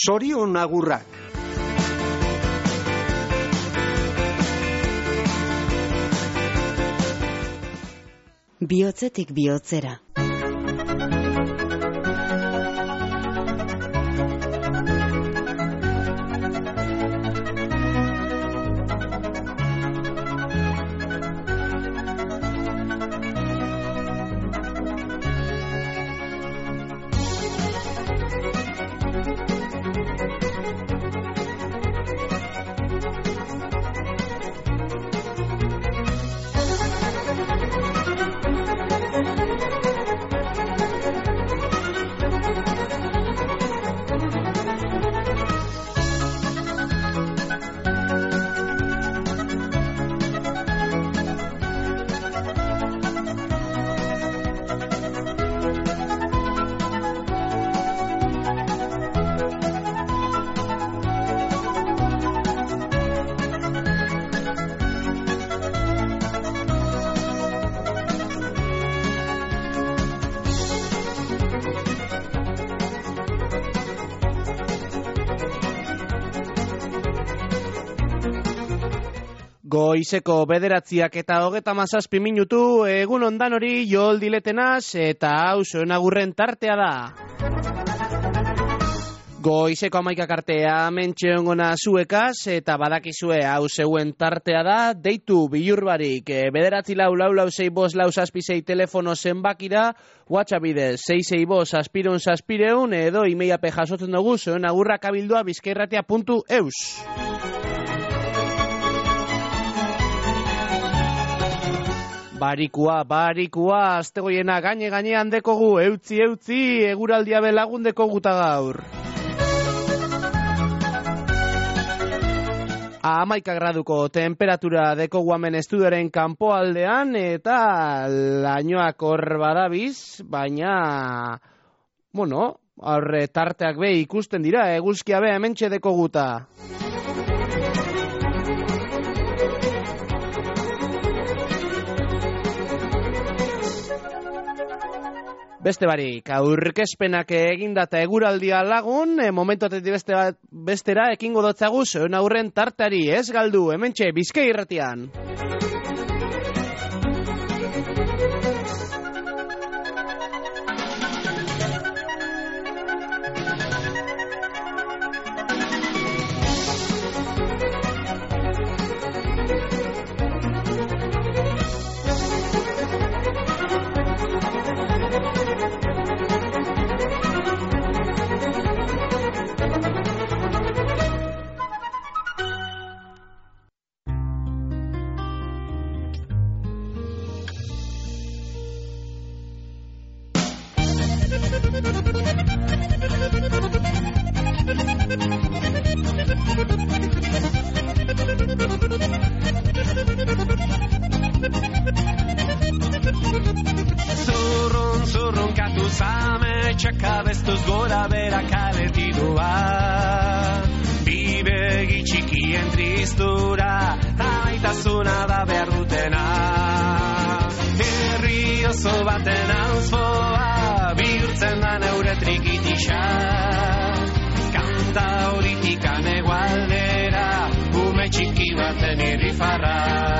Zorion agurrak. Bihotzetik bihotzera. Goizeko 9:37 minutu, egun ondan hori Joel Diletenaz eta hau zuen agurren tartea da. Goizeko 11 artea mentxe ongona zuekaz eta badakizue hau zeuen tartea da, deitu bilurbarik 9446656 telefono zenbakira, WhatsApp bidez 665-616-616 edo imeiape jasotzen dugu zuen agurra kabildua bizkairratia.eus. Barikua, aztegoiena gainean dekogu, eutzi, eguraldia belagun dekogu ta gaur. 11 graduko temperatura dekogu hemen estudioaren kanpoaldean eta lainoak hor badabiz, baina, horre tarteak be ikusten dira, eguzkia be hementxe dekoguta. Beste barik, aurkezpenak egindata eguraldia lagun, momentuatetik bestera ekingo dotzagu zuen aurren tartari, ez galdu, hementxe Bizkai Irratian. Zurrun katu zame txakabestuz gora bera kaletidua, bibegi txikien tristura, aitasuna da behar dutena. Herri oso baten ausfoa, bihurtzen da neure trikitisa, kanta horitikan egualdera, ume txiki baten irrifarra.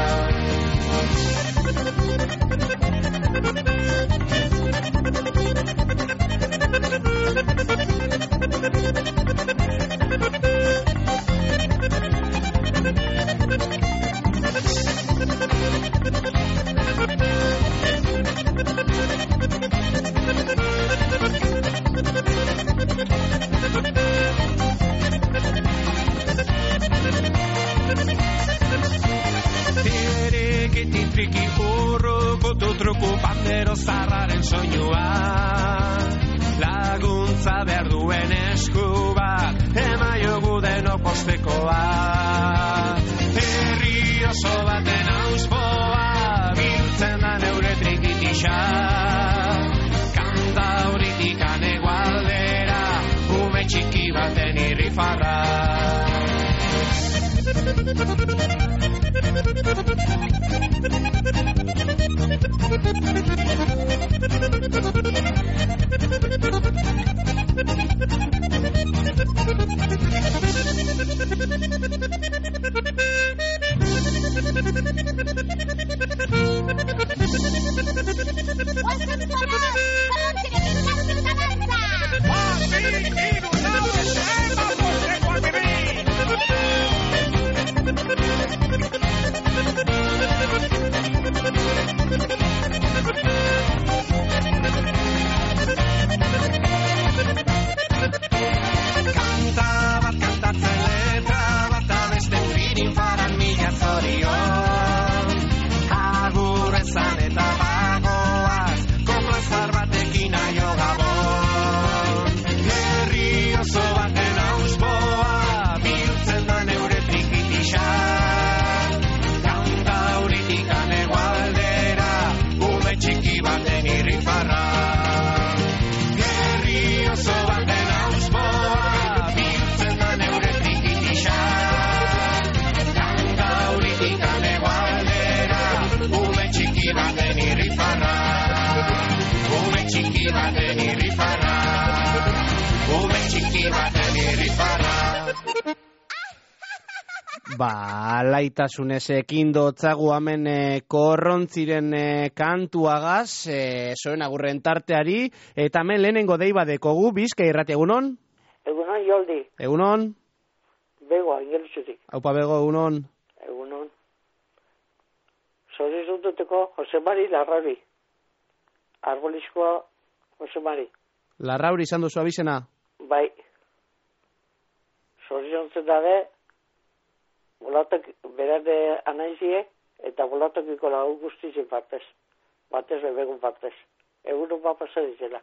Triki urruko tutruku bandero zarraren soinua, laguntza behar duen esku bat, emaiogu denok postekoa. Herri oso baten auspoa, biltzen da neure trikitisa, kanta horitikan egualdera, ume txiki baten irrifarra. Laitasunez ekin dotzagu hemen korrontziren kantuagaz, zoen agurren tarteari, eta hemen lehenengo deiba dekogu, Bizkai Irratia, egunon? Egunon, Joldi. Egunon? Bego, ingelitzutik. Aupa, Bego, egunon? Egunon. Zorri zuntuteko Jose Mari Larrauri. Arbolizkoa Jose Mari. Larrauri izan duzu abizena? Bai. Zorri zuntzen dabe, bolatok berade anaizie, eta bolotokiko lagu guztizien partez. Batez bebegun partez. Egunon papasa dizela.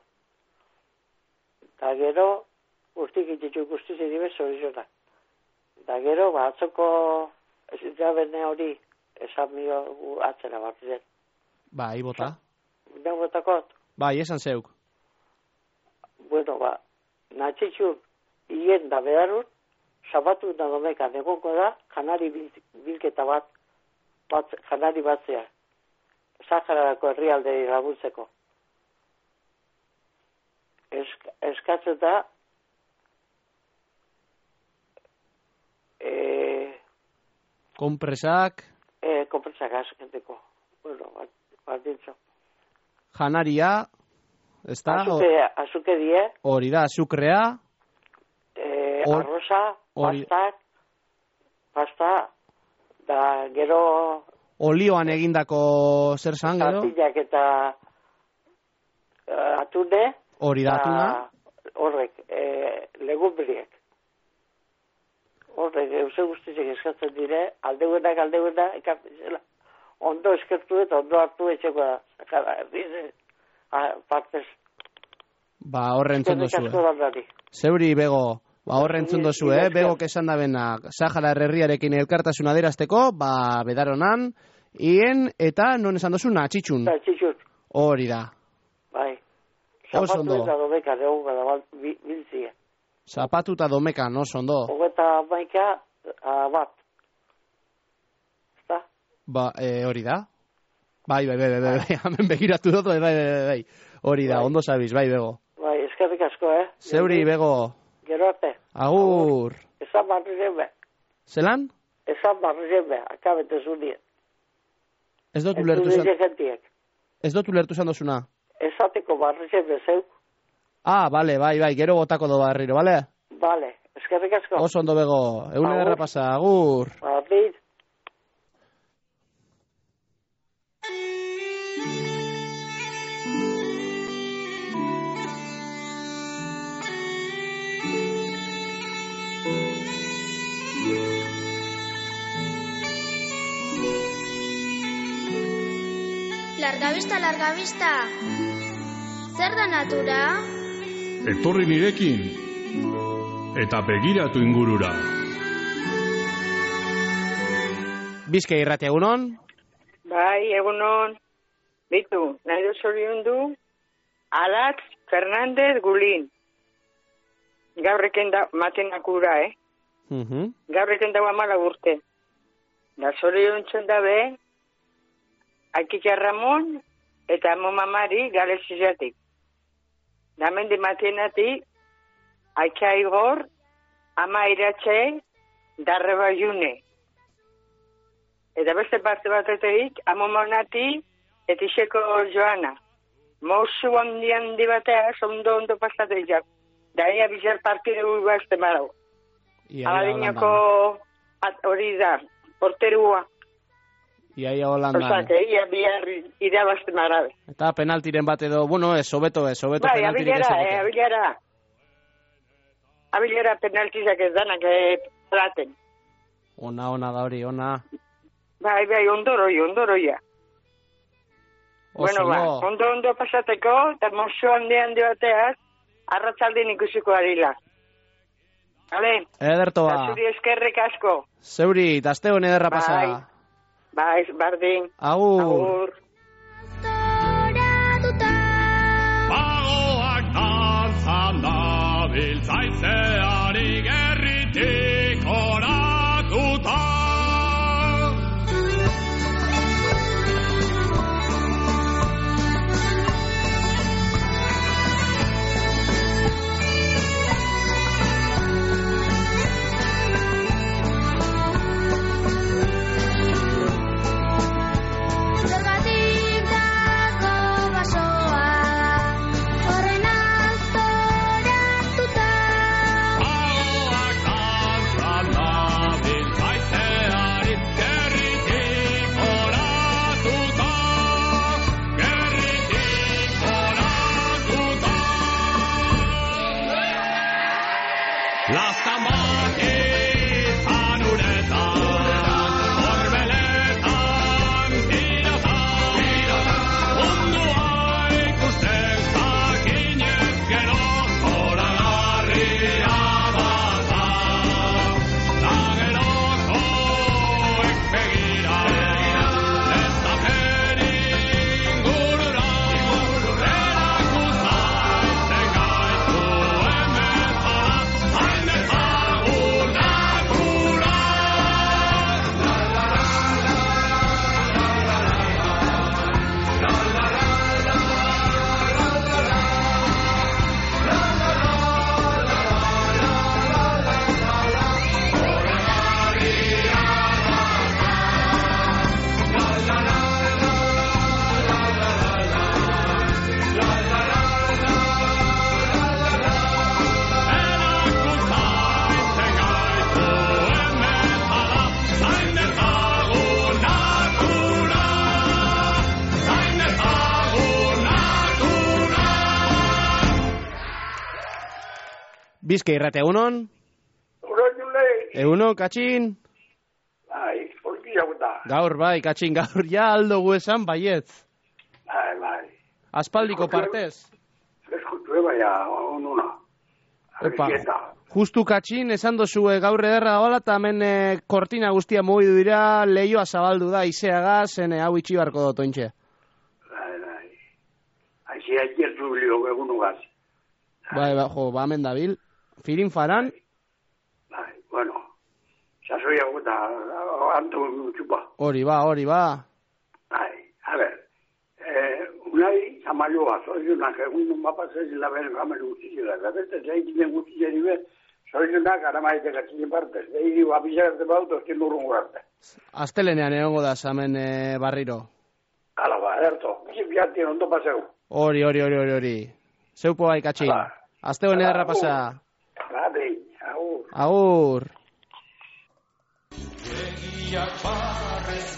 Da gero, urtik ititu guztizien dibe zorizona. Da gero, atzoko ezitzabene hori, esan mio atzera bat zen. Bai, bota. Ne botakot? Bai, esan zeuk. Bueno, natxitxun, hien da beharun, Sabatu da domekan egongo da, janari bilketa bat janari batzea. Saharako herrialdei laguntzeko. Eskatzen da, Kompresak? Kompresak askenteko. Bueno, bat dintzo. Janaria, ez da? Azuke die. Hori da, azukrea. Arroza, pasta, da gero... Olioan egindako zer zan, gero? Tortillak eta atune. Hori da, atuna. Horrek, legumbriek. Horrek, eusen guztizek eskatzen dire, aldeuena, ekartizela. Ondo eskertu eta ondo hartu etxeko da. Zakara, partez. Ba, horre entzun dozu. Zeuri, Bego. Ba, horre entzun dozu, Bego kesan da benak Sahara herriarekin elkartasuna derazteko, ba, bedaronan, hien, eta non esan dozu, natxitxun. Natxitxun. Hori da. Bai. Zapatu eta domeka, neonga da biltzia. Zapatu eta domeka, no, sondo. Hogeta maika, bat. Eta? Ba, hori da. Bai, hemen begiratu dut, bai. Hori da, ondo zabiz, bai, Bego. Bai, eskerrik asko, Zeuri, Bego. Gero arte. Agur. Esan barri zenbe. Zelan? Esan barri zenbe, akabete zunien. Ez dut ulertu zan dozuna. Esateko barri zenbe zeuk. Ah, bale, bai, gero botako do barriro, bale? Bale, eskerrik asko. Oso ondo, Bego. Egun ederra pasa, agur. Agur. Larga vista. Zer da natura? Etorri nirekin eta begiratu ingurura. Bizkai Irratia, egunon? Bai, egunon. Bitu, nahi du zoriondu, Alatz Fernandez Gulin. Gaurreken da matenakura, Gaurreken da 14 urte. Da zoriontzen dabe, Akitxa Ramon eta Momamari Galezizatik. Damendi matenatik, Aitxa Igor, Ama Iratxe, Darreba June. Eta beste parte batetik, Amomonati, Etixeko Joana. Mouzu handi batea, ondo pasateak. daia bizar partidu bazte marau. Aladinoko hori da, porterua. Iaia Holandan. Osak, ia bihar irabazte marabe. Eta penaltiren bat edo, bueno, hobeto penaltirik ez egote. Abilera penaltizak ez danak platen. Ona da hori, ona. Bai, ondoroia. Bueno, ondo pasateko, eta mozo handi bateaz, arratzaldin ikusiko arila. Hale? Ederto ba. Zuri eskerrik asko. Zeuri, eta azte hone ederra pasa. Bai, bardin. Agur. Bagoak dantzan dabil zaitzeari gerritik oratuta. Bizka irrate, egunon? Egunon, Katxin? Bai, polkia guta. Gaur, bai, Katxin, gaur ja aldo guesan, baietz. Bai. Aspaldiko partez. Eskutu baina, onuna. Epa, justu Katxin, esan dozu gaur ederra gola, eta hemen kortina guztia mugidu dira, lehioa zabaldu da, izeaga, zen hau itxi barko dut ointxe. Bai. Aixea jertu bilio egunugaz. Bai, jo, hemen dabil. Firin faran? Bai, bueno. Sasoia guta, antu txupa. Hori ba. Bai, a ver. Unai, zamaioa, zoizunak, egun mapasez laberen ramen guztizela. Zabete, zaitinen guztizeri be, zoizunak aramaite gatzinen partez. Behi, abizagarte bauto, ezkin urrun gurarte. Astelenean egongo da, zamen barriro. Hala ba, erto. Bizipiatien ondo paseu. Hori. Zeupo bai, Katxin. Azte hone darra pasa. Bade, agur. Agur. Egiak barrez,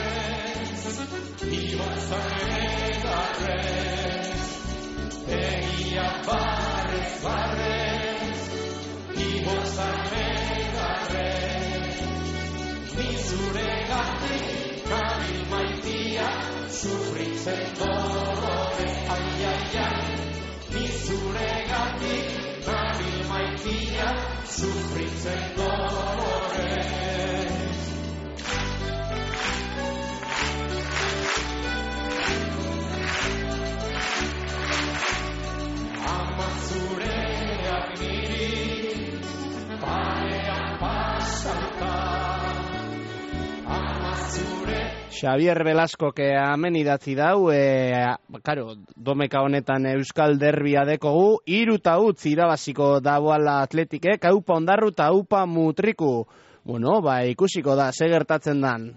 ibozare garrez. Egiak barrez, ibozare garrez. Nizure gatik, kari maitia, sufritzen dolore, ai. Nizure gatik, kari maitia, sufritzen dolore. Amazureak niri, parean pasauta. Xavier Velasco que hemen idatzi dau, karo, domeka honetan Euskal Derbia dekogu, 3-0 irabaziko dagoala Atletikek, haupa ondarru eta haupa mutriku. Bueno, ikusiko da, ze gertatzen dan.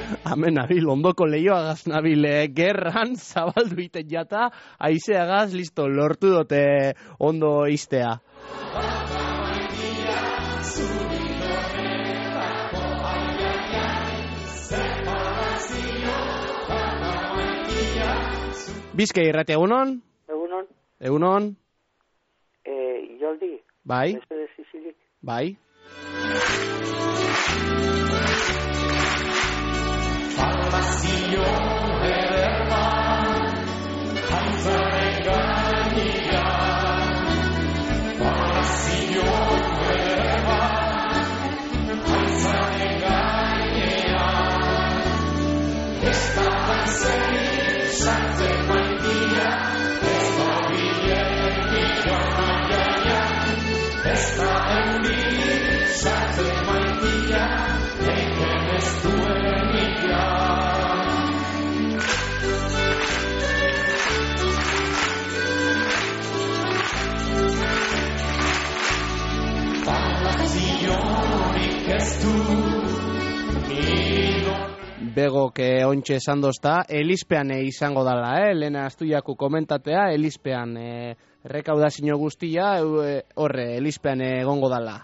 Hemen nabil, ondoko lehioagaz nabil, gerran zabaldu iten jata, aizeagaz, listo, lortu dute ondo iztea. Bizkai irratia, egunon? Egunon, Egunon? Joldi, Bai? beste zizilik. Bai? Salvazio ederra, jantzaren gainean. Salvazio ederra, jantzaren gainean. Ez da jantzeri sartzen maitia, ez da biletik amaiaia. Ez da euri sartzen maitia, eiken ez duen mila. Salvaziorik ez du nido. Begok ontxe esan dozta, elizpean izango dala, Lena Astuiaku komentatea, elizpean rekaudazio guztia, horre, elizpean egongo dala.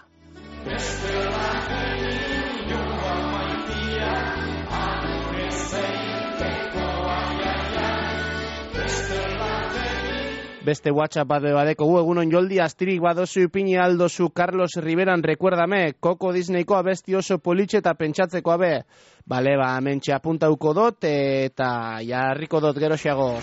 Beste WhatsApp badeko egunon Joldi, astirik badozu ipini aldozu Carlos Riveran recuérdame, Koko Disneyko abesti oso politxe eta pentsatzeko abe. Bale, mentxe apuntauko dot eta jarriko dot geroxeago.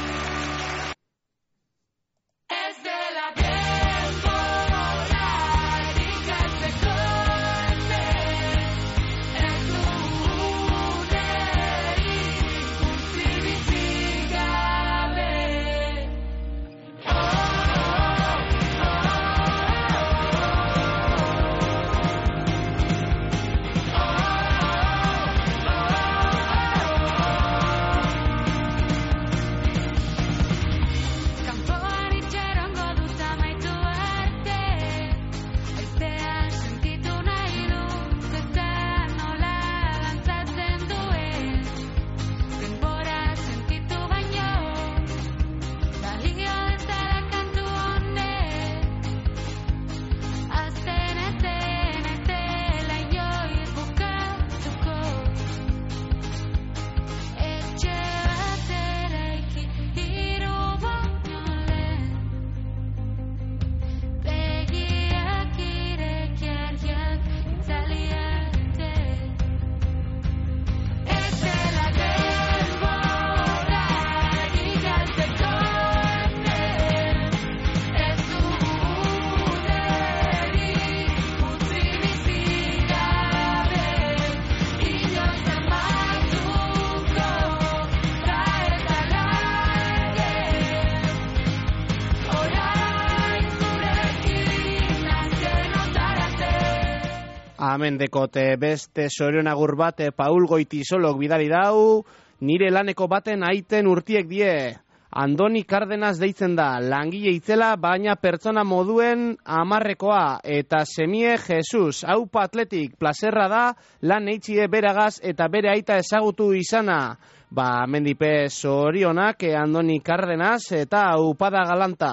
Hemen dekote beste sorionagur bat Paul Goitisolok bidali dau, nire laneko baten aiten urtiek die. Andoni Cárdenas deitzen da, langile itzela, baina pertsona moduen amarrekoa, eta semie Jesus, haupa atletik, plazerra da, lan eitxie beragaz eta bere aita ezagutu izana. Mendipe sorionak Andoni Cárdenas eta haupada galanta.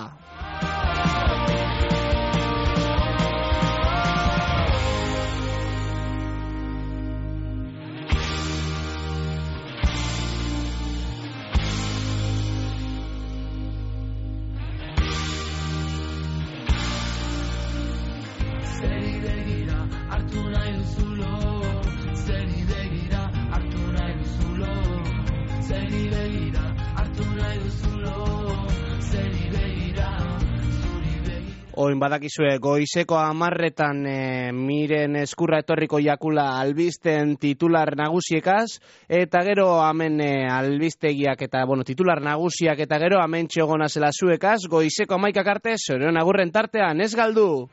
Oin badakizue goizeko 10:00 miren eskurra etorriko jakula albisten titular nagusiekaz, eta gero hemen albistegiak eta titular nagusiak eta gero hemen txegona zela zuekaz, goizeko 11:00 arte sorion agurren tartean, ez galdu!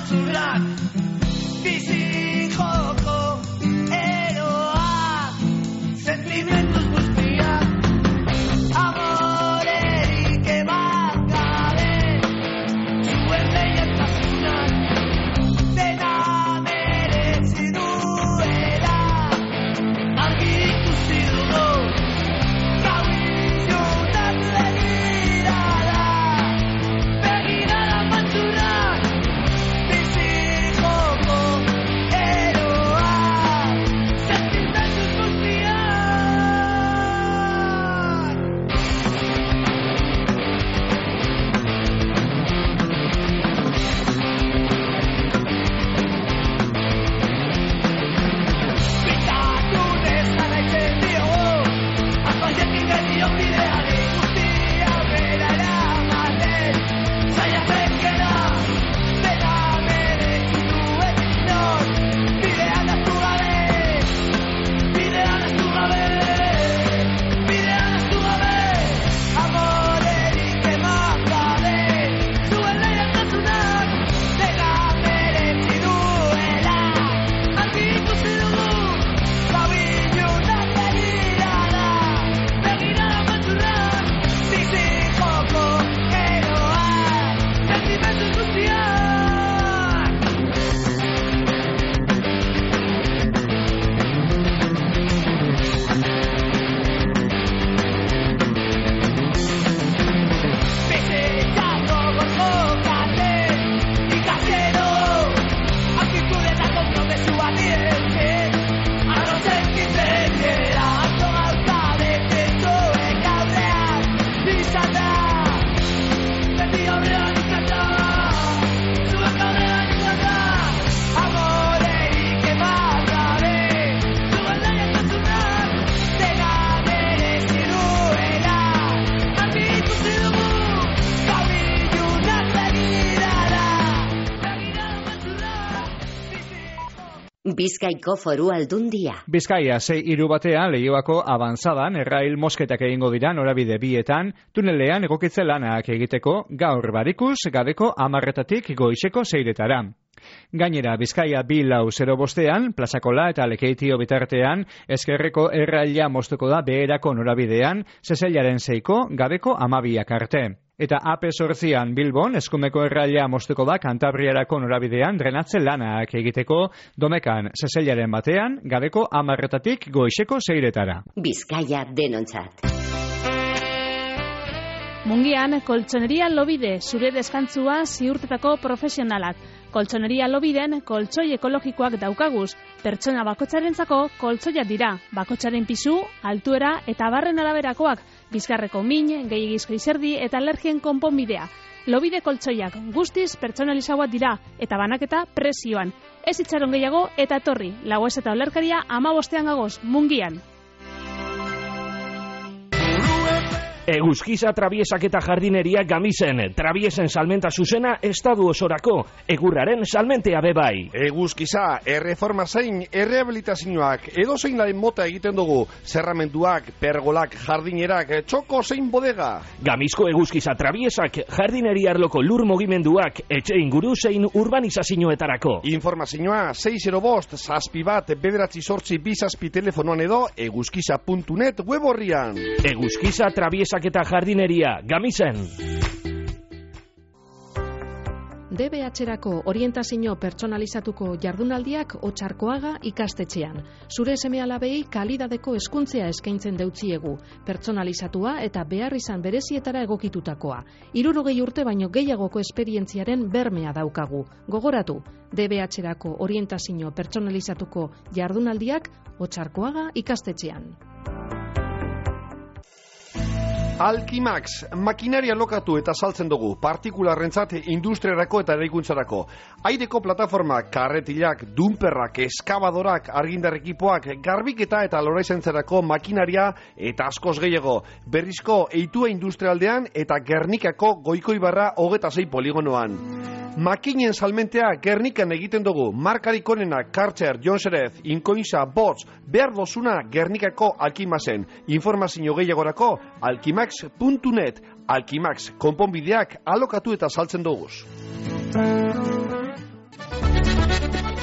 maltzurrak, bizi joko eroak, sentimentuz guztiak, amorerik eman gabe, zuen leialtasunak, dena merezi duela, argi ikusi dugu, gau ilunak begirada, begirada maltzurrak, bizi joko eroak, sentimentuz guztiak. Pintatu desanaitzen diogu, askoiekin genion bideari guztia aurrera eramaten, saiatzen gera, dena merezi duen inor, bidean ahaztu gabe, bidean ahaztu gabe, bidean ahaztu gabe, amorerik eman gabe, zuen leialtasunak, dena merezi duela, argi ikusi dugu, gau ilunak begirada, begirada maltzurrak, bizi joko eroak, sentimentuz guztiak. Bizitzako gorkokatzen, ikasero, aktitude eta konpromesua direntzen, arrotzen kitzen gera, atzo gauza betezoek aurrean, izan da, beti aurrean izan da, zuek aurrean izan da, amorerik eman gabe, zuen leialtasunak, dena merezi duela, argi ikusi dugu, gau ilunak begirada, begirada maltzurrak, bizi Bizkaiko Foru Aldundia. Bizkaia 6-3 batean Leioako avanzadan errail mosketak egingo dira norabide bietan, tunelean egokitze lanak egiteko gaur barikuz gabeko 10:00 goizeko 6:00. Gainera, Bizkaia 2405 Plazakola eta Lekeitio bitartean ezkerreko erraila moztuko da beherako norabidean, Seseilaren 6ko gabeko 12 arte. Eta AP8an Bilbon eskumeko erraila moztuko da Kantabriarako norabidean drenatze lanak egiteko, Domekan Seseilaren batean gabeko 10:00 goizeko 6:00. Bizkaia denontzat. Mungian, koltsoneria Lobide, zure deskantzua ziurtetako profesionalak. Koltsoneria Lobiden koltsoi ekologikoak daukaguz. Pertsona bakotsarentzako koltsoia dira. Bakotsaren pisu, altuera eta barren araberakoak. Bizkarreko min, gehiegizko izerdi eta alergien konponbidea. Lobide koltsoiak guztiz pertsonalizagoak dira eta banaketa prezioan. Ez itxaron gehiago eta etorri. Laguez eta olerkaria 15 gagoz, Mungian. Eguzkiza trabiesak eta jardineria Gamisen. Trabiesen salmenta zuzena estadu osorako. Egurraren salmentea bebai. Eguzkiza, erreforma zein, errehabilitazioak, edo zein laren mota egiten dugu. Zerramenduak, pergolak, jardinerak, txoko zein bodega. Gamizko eguzkiza trabiesak, jardineria arloko lur mugimenduak, etxe inguru zein urbanizazioetarako. Informazioa 605 7 telefonoan edo eguzkiza.net web horrian. Eguzkiza trabiesak eta jardineria, Gamisen. DBH-erako orientazio pertsonalizatuko jardunaldiak Otsarkoaga ikastetxean. Zure seme-alabei kalidadeko hezkuntzea eskaintzen deutziegu, pertsonalizatua eta behar izan berezietara egokitutakoa. 60 urte baino gehiagoko esperientziaren bermea daukagu. Gogoratu, DBH-erako orientazio pertsonalizatuko jardunaldiak Otsarkoaga ikastetxean. Alkimax, makinaria lokatu eta saltzen dugu, partikularrentzat industriarako eta eraikuntzarako. Aireko plataformak, karretilak, dumperrak, eskabadorak, argindar ekipoak, garbiketa eta loraizentzarako makinaria eta askoz gehiago. Berrizko eitua industrialdean eta Gernikako Goikoibarra 26 poligonoan. Makinen salmentea Gernikan egiten dugu, markarik onenak Karcher, Jonserez, Inkoinza, Bots, behar dozuna Gernikako Alkimaxen. Informazio gehiagorako alkimax.net. Alkimax, konponbideak alokatu eta saltzen duguz.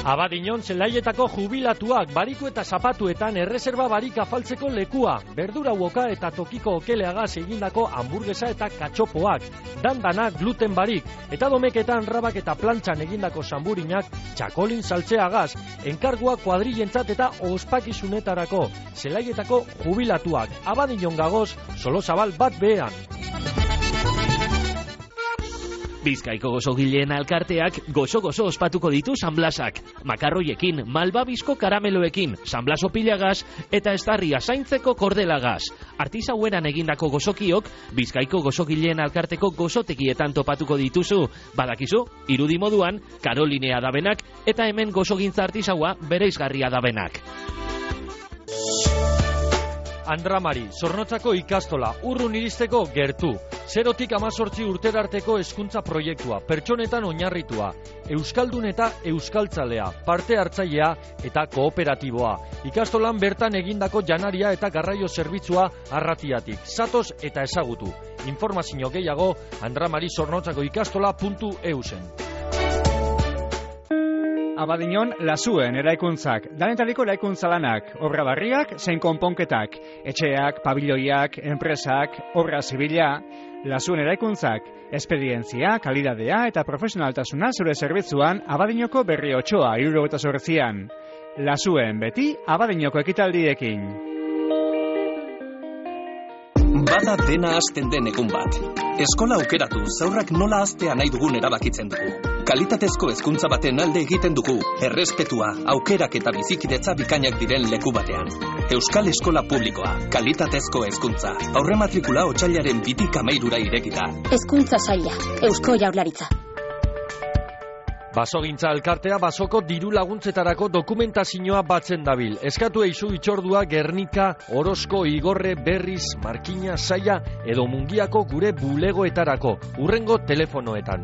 Abadiñon zelaietako jubilatuak bariku eta zapatuetan erreserba barik afaltzeko lekua, berdura uoka eta tokiko okeleagaz egindako hamburguesa eta katxopoak, dandanak gluten barik, eta domeketan rabak eta plantxan egindako sanburinak txakolin saltzeagaz, enkargua kuadrillentzat eta ospakizunetarako, zelaietako jubilatuak, Abadiñon gagoz, Solozabal bat behean. Bizkaiko gozogileen alkarteak gozo-gozo ospatuko ditu San Blasak. Makarroiekin, malbabizko karameloekin, San Blaso pilagaz eta estarria zaintzeko kordelagaz. Artisaueran egindako gozokiok, Bizkaiko gozogileen alkarteko gozotekietan topatuko dituzu. Badakizu, irudi moduan, Karolinea dabenak eta hemen gozogintza artisaua bereizgarria dabenak. Andramari, Zornotzako ikastola, urrun iristeko gertu. 0tik 18 urterarteko hezkuntza proiektua, pertsonetan oinarritua, euskaldun eta euskaltzalea, parte hartzailea eta kooperatiboa. Ikastolan bertan egindako janaria eta garraio zerbitzua arratiatik. Zatoz eta ezagutu. Informazio gehiago andramari-zornotzako-ikastola.eusen. Abadiñon lasuen eraikuntzak, danetariko eraikuntza lanak, obra barriak, zein konponketak, etxeak, pabiloiak, enpresak, obra zibila, lasuen eraikuntzak, espedientzia, kalidadea eta profesionaltasuna zure zerbitzuan Abadiñoko Berri Otsoa 78an. Lasuen beti Abadiñoko ekitaldiekin. Bada dena hasten den egun bat. Eskola aukeratu, zaurrak nola haztea nahi dugun erabakitzen dugu. Kalitatezko hezkuntza baten alde egiten dugu, errespetua, aukerak eta bizikidetza bikainak diren leku batean. Euskal Eskola Publikoa, kalitatezko hezkuntza. Aurrematrikula otsailaren 2 13 irekita. Hezkuntza saila, Eusko Jaurlaritza. Basogintza elkartea basoko diru laguntzetarako dokumentazioa batzen dabil. Eskatu eizu itxordua Gernika, Orozko, Igorre, Berriz, Markina, Saia edo Mungiako gure bulegoetarako. Urrengo telefonoetan,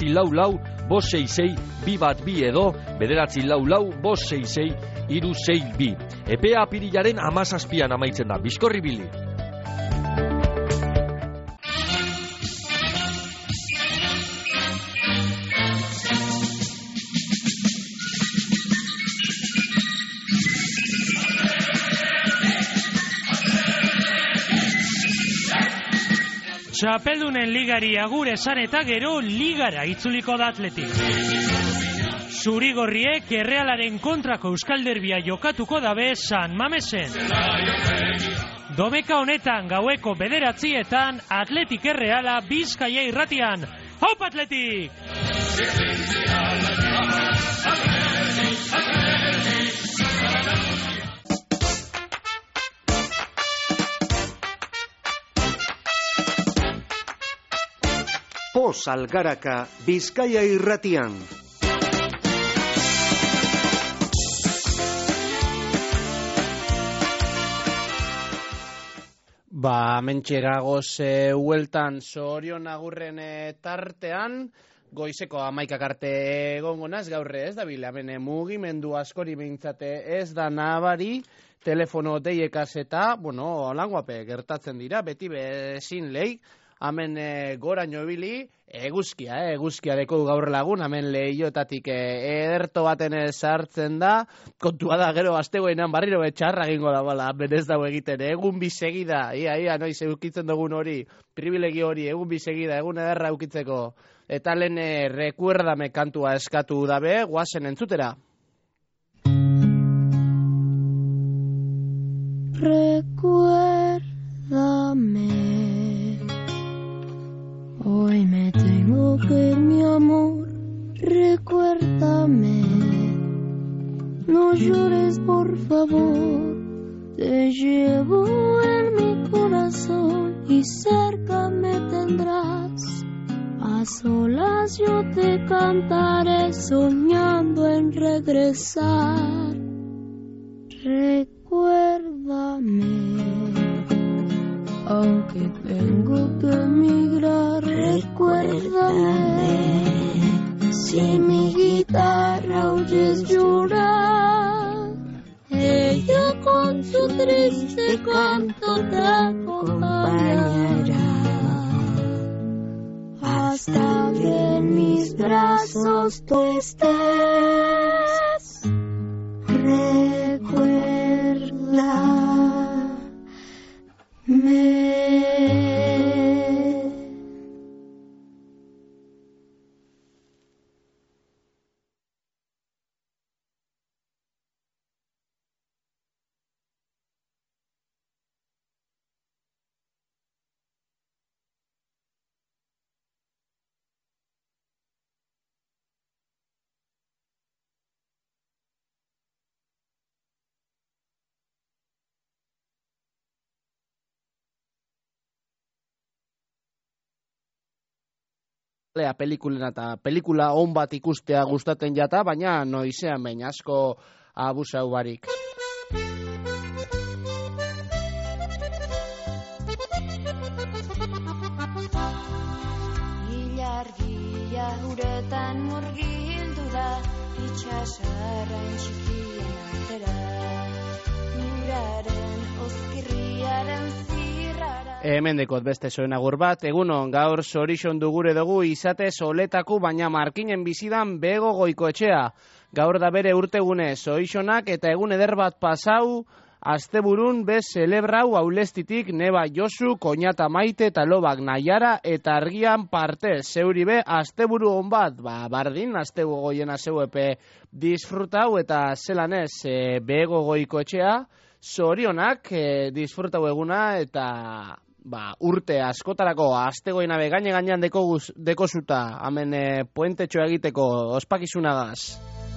944-566-212 edo 944-566-362. Epea apirilaren 17an amaitzen da. Bizkorri bili. Txapeldunen ligari agur esan eta gero ligara itzuliko da Atletik. Zurigorriek Errealaren kontrako Euskal Derbia jokatuko dabe San Mamesen. Domeka honetan gaueko 9:00 Atletik Erreala Bizkaia irratian. Hop Atletik! Pos Algaraka Bizkaia irratian. Mentxe gagoz hueltan zorion agurren tartean, goizeko 11 arte egongonaz, gaurre ez da bile, hemen mugimendu askori behintzate ez da nabari, telefono deiekaz eta, holanguape gertatzen dira, beti bezin lehi, hemen goraino ebili, eguzkia deko gaur lagun, hemen lehiotatik ederto baten sartzen da, kontua da gero astegoenan barriro betxarra egingo da, hemen ez dago egiten, egun bizegida, ia, noiz eukitzen dugun hori, privilegio hori, egun bizegida, egun ederra eukitzeko, eta lehen rekuerdame kantua eskatu dabe, guazen entzutera. Recuérdame. Hoy me tengo que ir, mi amor, recuérdame. No llores, por favor, te llevo en mi corazón y cerca me tendrás. A solas yo te cantaré soñando en regresar. Recuérdame. Aunque tengo que emigrar, recuérdame. Si mi guitarra oyes llorar, ella con su triste canto te acompañará. Hasta que en mis brazos tú estés. pelikulen eta pelikula on bat ikustea gustatzen jata, baina noizean behin asko abusau barik. Ilargia uretan murgildu da, itxasarrain txikien artera, uraren oskirriaren zirrara. Hemen dekot beste zoen agur bat, egunon, gaur zorixon dugure dugu izate soletaku, baina markinen bizidan Bego Goikoetxea. Gaur da bere urtegune zoixonak eta egun eder bat pasau, asteburun bez celebrau aulestitik Neba Josu, Koñata Maite eta Lobak Naiara eta argian parte zeuri be asteburu on bat, bardin astegu goiena zeuepe disfrutau eta zelanez Bego Goikoetxea, zorionak disfrutau eguna eta urte askotarako astegoina be gainean deko zuta, hemen puentetxo egiteko ospakizunagaz.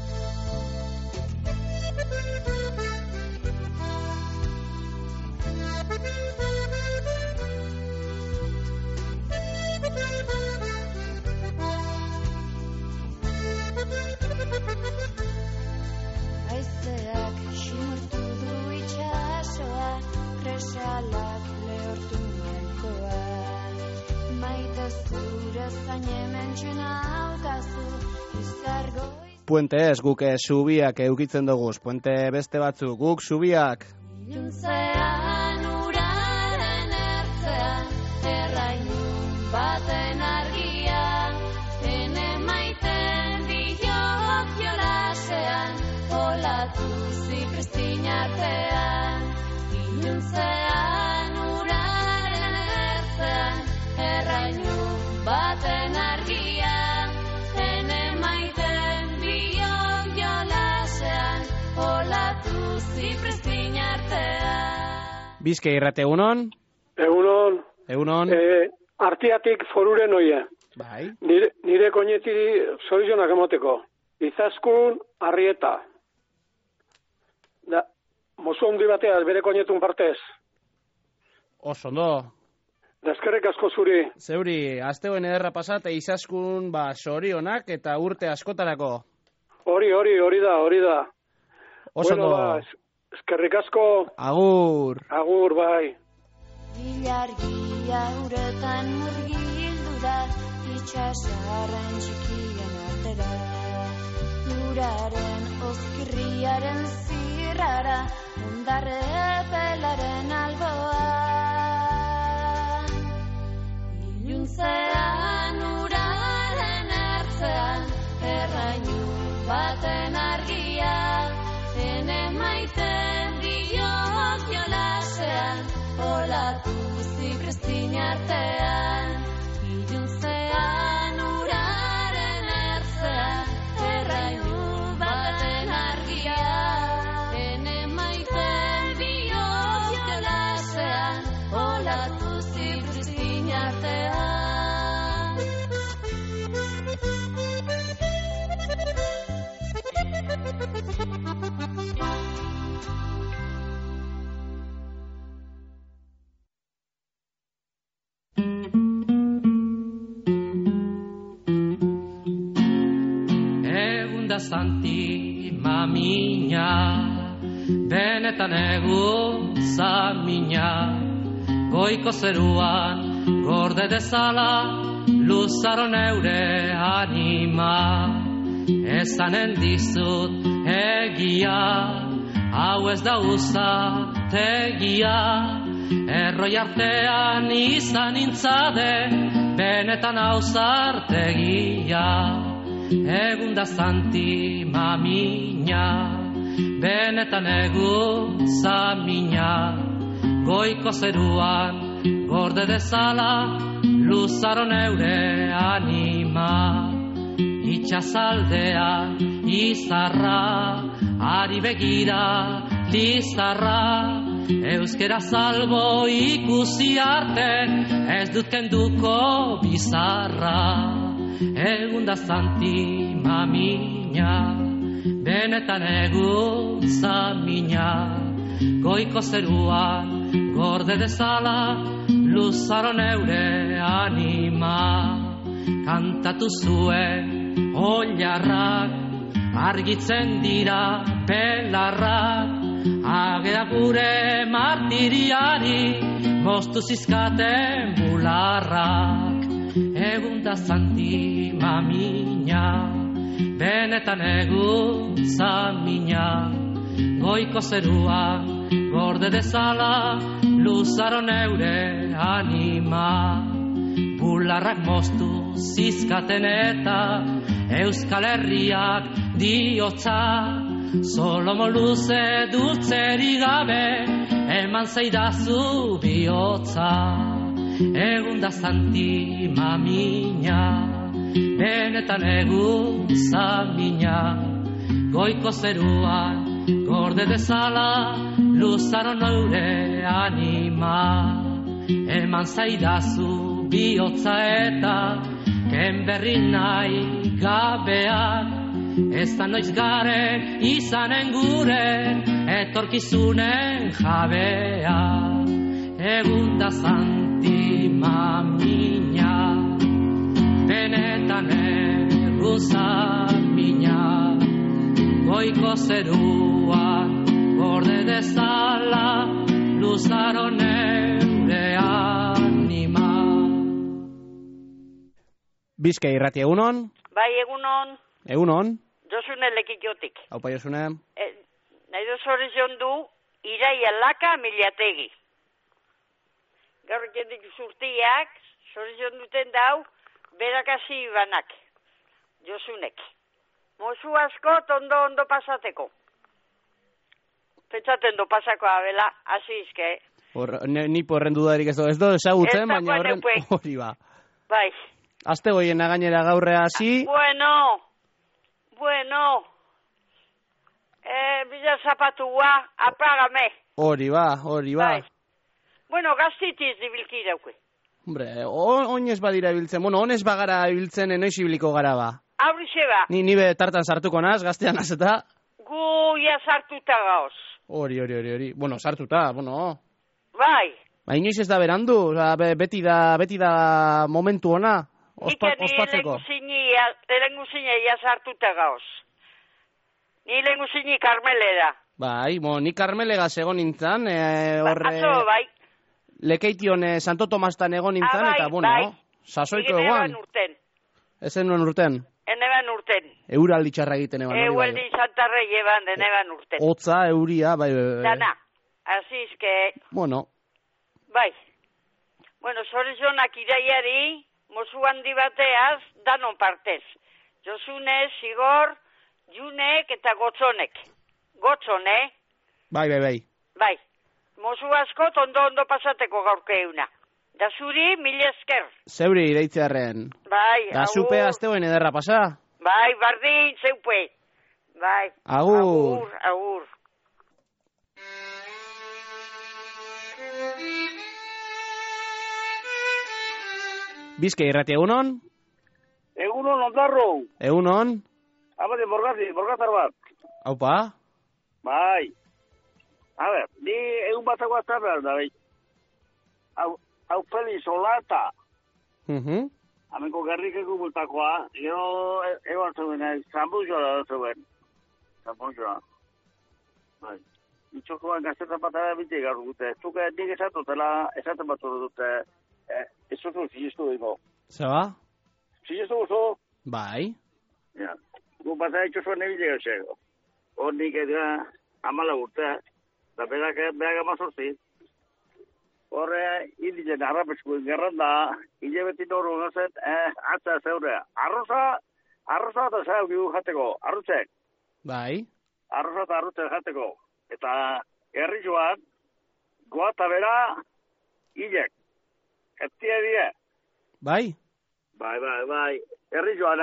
Aizeak ximurtu du itxasoa, kresalak lehortu malkoa. Maite zure zainementxen haukazu, izargo. Puente ez, guk zubiak eukitzen dugu, puente beste batzuk, guk zubiak. Iluntzean uraren ertzean, errainun baten argia, ene maiten bilok jolasean, olatu zipristin artean. Iluntzean uraren ertzean, errainun baten argia, ene maiten bilok jolasean, olatu zipristin artean. Bizke irrate egunon? Egunon. Egunon. Artiatik foruren oie. Bai. Nire koñetiri zorizionak emoteko. Izaskun Arrieta. Da, mozu handi batea bere koñetun partez. Oso ondo. Da eskerrek asko zuri. Zeuri, astegoen ederra pasate izaskun zorionak eta urte askotarako. Hori da. Oso ondo. Eskerrik asko. Agur. Agur, bai. Ilargia uretan murgildu da, itxasarrain txikien artera, uraren oskirriaren zirrara, ondarre pelaren alboan. Iluntzean uraren ertzean, errainu baten argia, ene maiten biok jolasean, olatu zipristin artean. Iluntzean uraren ertzean, errainu baten argia, ene maiten biok jolasean, olatu zipristin artean. Egunda zanti mamina, benetan egu zamina, goiko zeruan gorde dezala, luzaro neure anima. Ezanen dizut egia, hau ez da uzategia, erroi artean izan intzade, benetan hauzartegia. Egunda zanti mamina, benetan egu zamina, goiko zeruan gorde dezala, luzaro neure anima. Itxasaldea izarra, ari begira lizarra, euskera salbo ikusi arte, ez dut kenduko bizarra. Egunda zanti mamina, benetan egu zamina, goiko zeruan gorde dezala, luzaro neure anima. kantatu zuen oilarrak, argitzen dira belarrak, agera gure martiriari, moztu zizkaten bularrak. Egun da zanti mamina, benetan egun zamina, goiko zerua gorde dezala, luzaro neure anima. Bularrak moztu zizkaten eta Euskal Herriak diotza, Solomo luze dultzeri gabe, eman zeidazu bihotza. Egun da zanti mamina, benetan egun zamina, goiko zeruan gorde dezala, luzaro neure anima. Eman zaidazu bihotza eta ken berri nahi gabeak, ez da noiz garen izanen gure etorkizunen jabea. Egun da zanti mamina, benetan egu zamina, goiko zerua gorde dezala, luzaro neure anima. Bizkai Irratia, egunon? Bai, egunon. Egunon? Josune lekitiotik. Haupa, Josune. Nahi dozorizion du, Iraia Laka Milategi. Gaur jendik zurtiak, zorizion duten dau, berakasi ibanak. Josunek. Mozu asko ondo pasateko. Pentsaten do pasako abela, hasi izke. Ni porren dudarik ez do esagutzen, baina horren hori ba. Bai. Azte goiena gainera gaurrea hasi. Bueno. Bila zapatua, apagame. Hori ba. Bai. Bueno, gaztitiz dibilki dauke. Hombre, oinez badira ibiltzen. Bueno, honez bagara ibiltzen, enoiz ibiliko gara ba. Aurixe ba. Ni be tartan sartuko naz, gaztean azeta. Gu ia sartuta gauz. Hori. Bueno, sartuta, bueno. Bai. Ba, inoiz ez da berandu, beti da momentu ona. Ospatzeko. Lehengu zine ia sartuta gauz. Ni lehengu zine Karmelera. Bai, ni Karmelega egon nintzen, horre... Atzo, bai. Lekeition Santo Tomastan egon nintzen, eta, bueno, sasoiko egoan. Ezen nuen urten. Eneban urten. Euraldi txarra egiten eban. Euraldi santarre llevan deneban urten. Hotza, euria, bai. Dana, azizke... Bueno. Bai. Bueno, zorizonak iraiari, mozu handi bateaz, danon partez. Josune, Sigor, Junek eta Gotzonek. Gotzone. Bai. Bai. Mozu asko ondo pasateko gaurke euna. Da zuri, mil esker. Zeuri, deitzearen. Bai, da zupe azteoen ederra pasa. Bai, bardin, zeupe. Bai. Agur. Bizkai Irratia, egunon? Egunon, ondarro. Egunon? Abade, borgatar bat. Haupa? Bai. A ver, ni egun batako azarra da, bai. Hau Feli Solata. Hamenko garrikeko bultakoa. Gero, egon zuen, Zambuzioa da zuen. Zambuzioa. Bai. Itxokoan gaztetan batara bite gaur gute. Zuke nik esaten bat dute. Ez oso zilestu dugu. Zeba? Zilestu oso? Bai. Ja. Gu batara itxosoan nebile gauzego. Hor nik edera 14 urte. Da berak amazortzi. Horre, indizen harrapesku ingerran da, hilebetin hori gazet, atza zeurea. Arroza eta zeu jateko, arrutzek. Bai. Arroza eta arrutzek jateko. Eta herri joan, goata bera, hilek. Eztia die. Bai. Bai. Herri joan,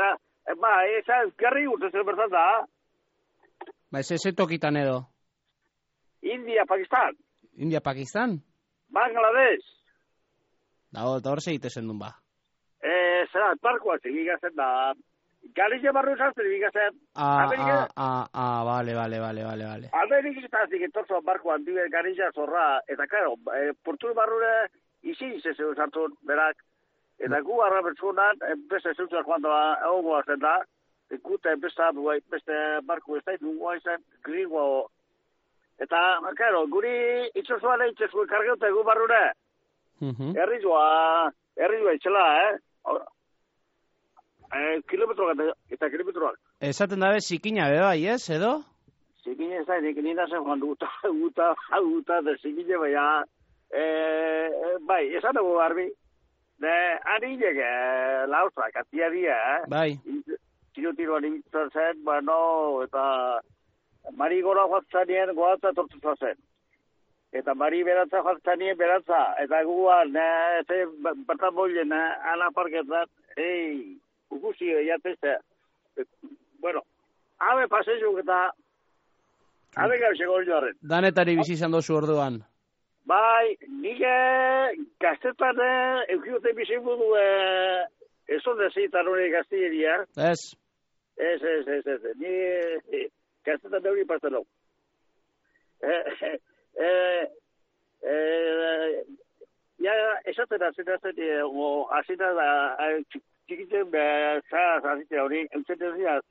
gerri urtezen bertan da. Ba, ez tokitan edo. India, Pakistan. India, Pakistan? Bangladesh. Da hor segitezen duen ba. Zera, parkoa zigigazen da. Galicia barru esazten zigigazen. Vale. Amerik iztazik entorzo barko handibe Galicia zorra. Eta, karo, portu barrure izin izan sartu berak. Eta gu harra betzunan, beste zeutzak joan da, egoa zen da, ikute beste barku ez da, nungoa izan, gringoa. Eta, karo, guri itxosuan eitzezu kargeute gu barrure. Herrizua itxela, kilometroak eta kilometroak. Esaten dabe, zikina bai, ez, edo? Zikina ez da, nina zen joan guta, de zikina baina, bai, esan dugu garbi, ari lege, lauzak, atia dia, Bai. Tiro-tiroan imitzen zen, bueno, eta mari gora joatzanien, goatza tortuza zen. Eta mari beratza joatzanien, beratza, eta guan, bertan boilen, ana parketan, ukusi, jatezte. Bueno, habe pasezuk eta, habe gauzeko hori joaren. Danetari bizi izan dozu orduan. Bai, nire gaztetan eukiote bizibu du esondezitan hori gaztieria. Ez. Ez. Ni gaztetan deuri partelau. Ja, esaten azita da, txikitzen zahaz azita hori, eutzeten ziaz.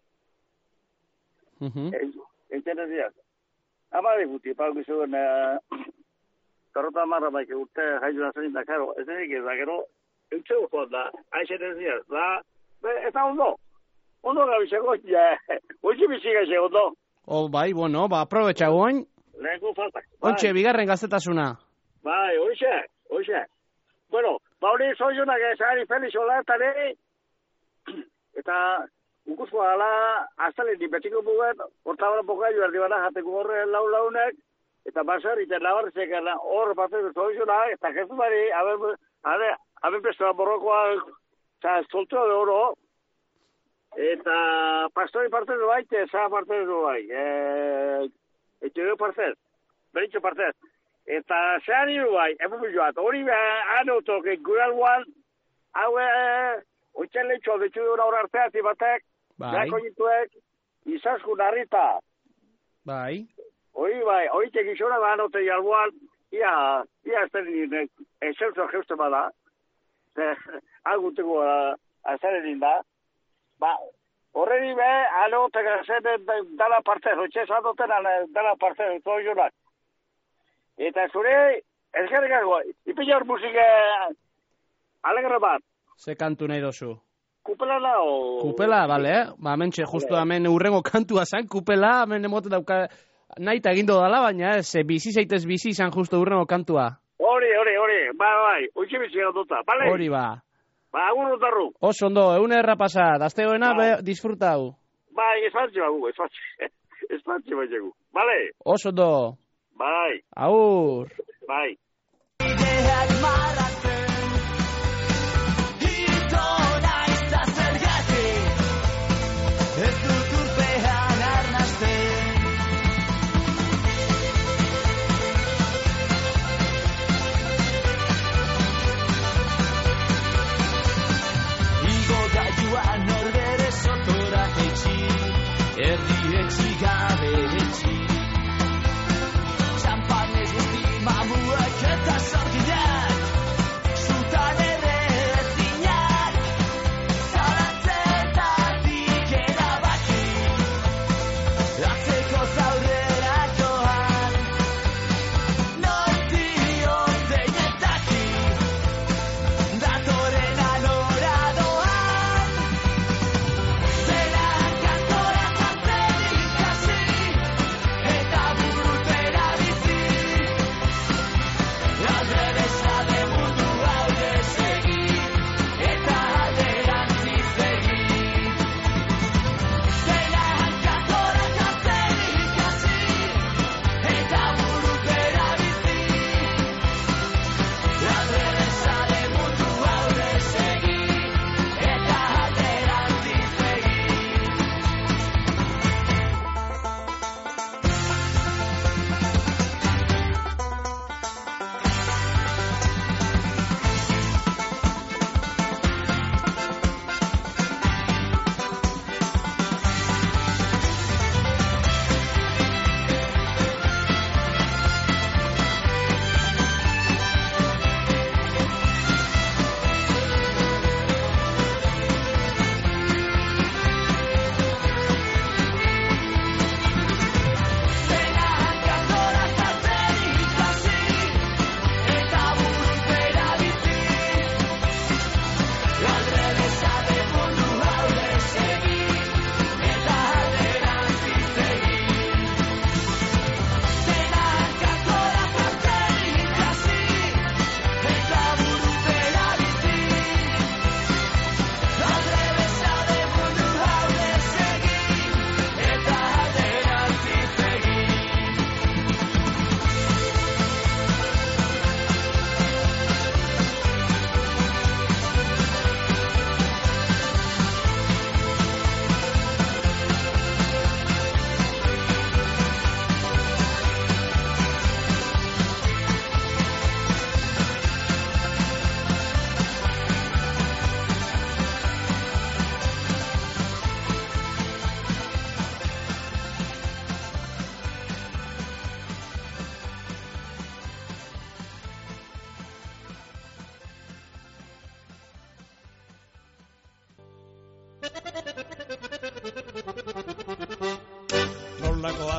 Eutzeten ziaz. Amade guti, pau gizuen, Karrota marra baik urte jaizu nazarin da, karo, ez denik ez da, gero, eutzeu joan da, aixeten ziaz, da, eta ondo gabizeko, oitzi bizigaxe ondo. Bai, bueno, aprobetxa goin. Lehenko faltak. Ontxe, bigarren gaztetasuna. Bai, oixe. Bueno, hori zoizunak ezagari Felix Olatare, eta ukusua gala, aztalen nipetiko buguen, hortabara pokailu erdibana jateko horre launek, eta basar, eta nabarrizek hor batzen zoizuna, eta jesu bari, haben pestua borrokoa, soltu de oro, eta pastori partezu bai, teza partezu bai, etxero partez, beritxo partez, eta zehan iru bai, joat, hori anotok, guralguan, hau, oitxen leitxo, betxu dura hor arteati batek, jako jituek, izaskun harrita. Bai. Hori bai, hori tekizona da anote jalguan, ia azterin, ezelzo jeuste bada, aguteko azterin da, horreri be, anote gazen dala partez, oitxe zadoten dala partez, zoizunak. Eta zure, ezkerrikago, ipila hor musike alegra bat. Ze kantu nahi dozu? Kupela da, o... Kupela, bale, mentxe, justu hemen urrengo kantua zan, kupela, hemen emoten dauka... Nahi eta egindo dala, baina bizi zaitez bizi izan justu urrengo kantua. Hori, bai, oitxe bizi gautota, bale? Hori ba. Agur notarru. Oso ondo, egun erra pasa, dazte goena, disfrutau. Bai, espatxe bagu, espatxe bagu, bale? Oso ondo. Bai. Agur. Bai.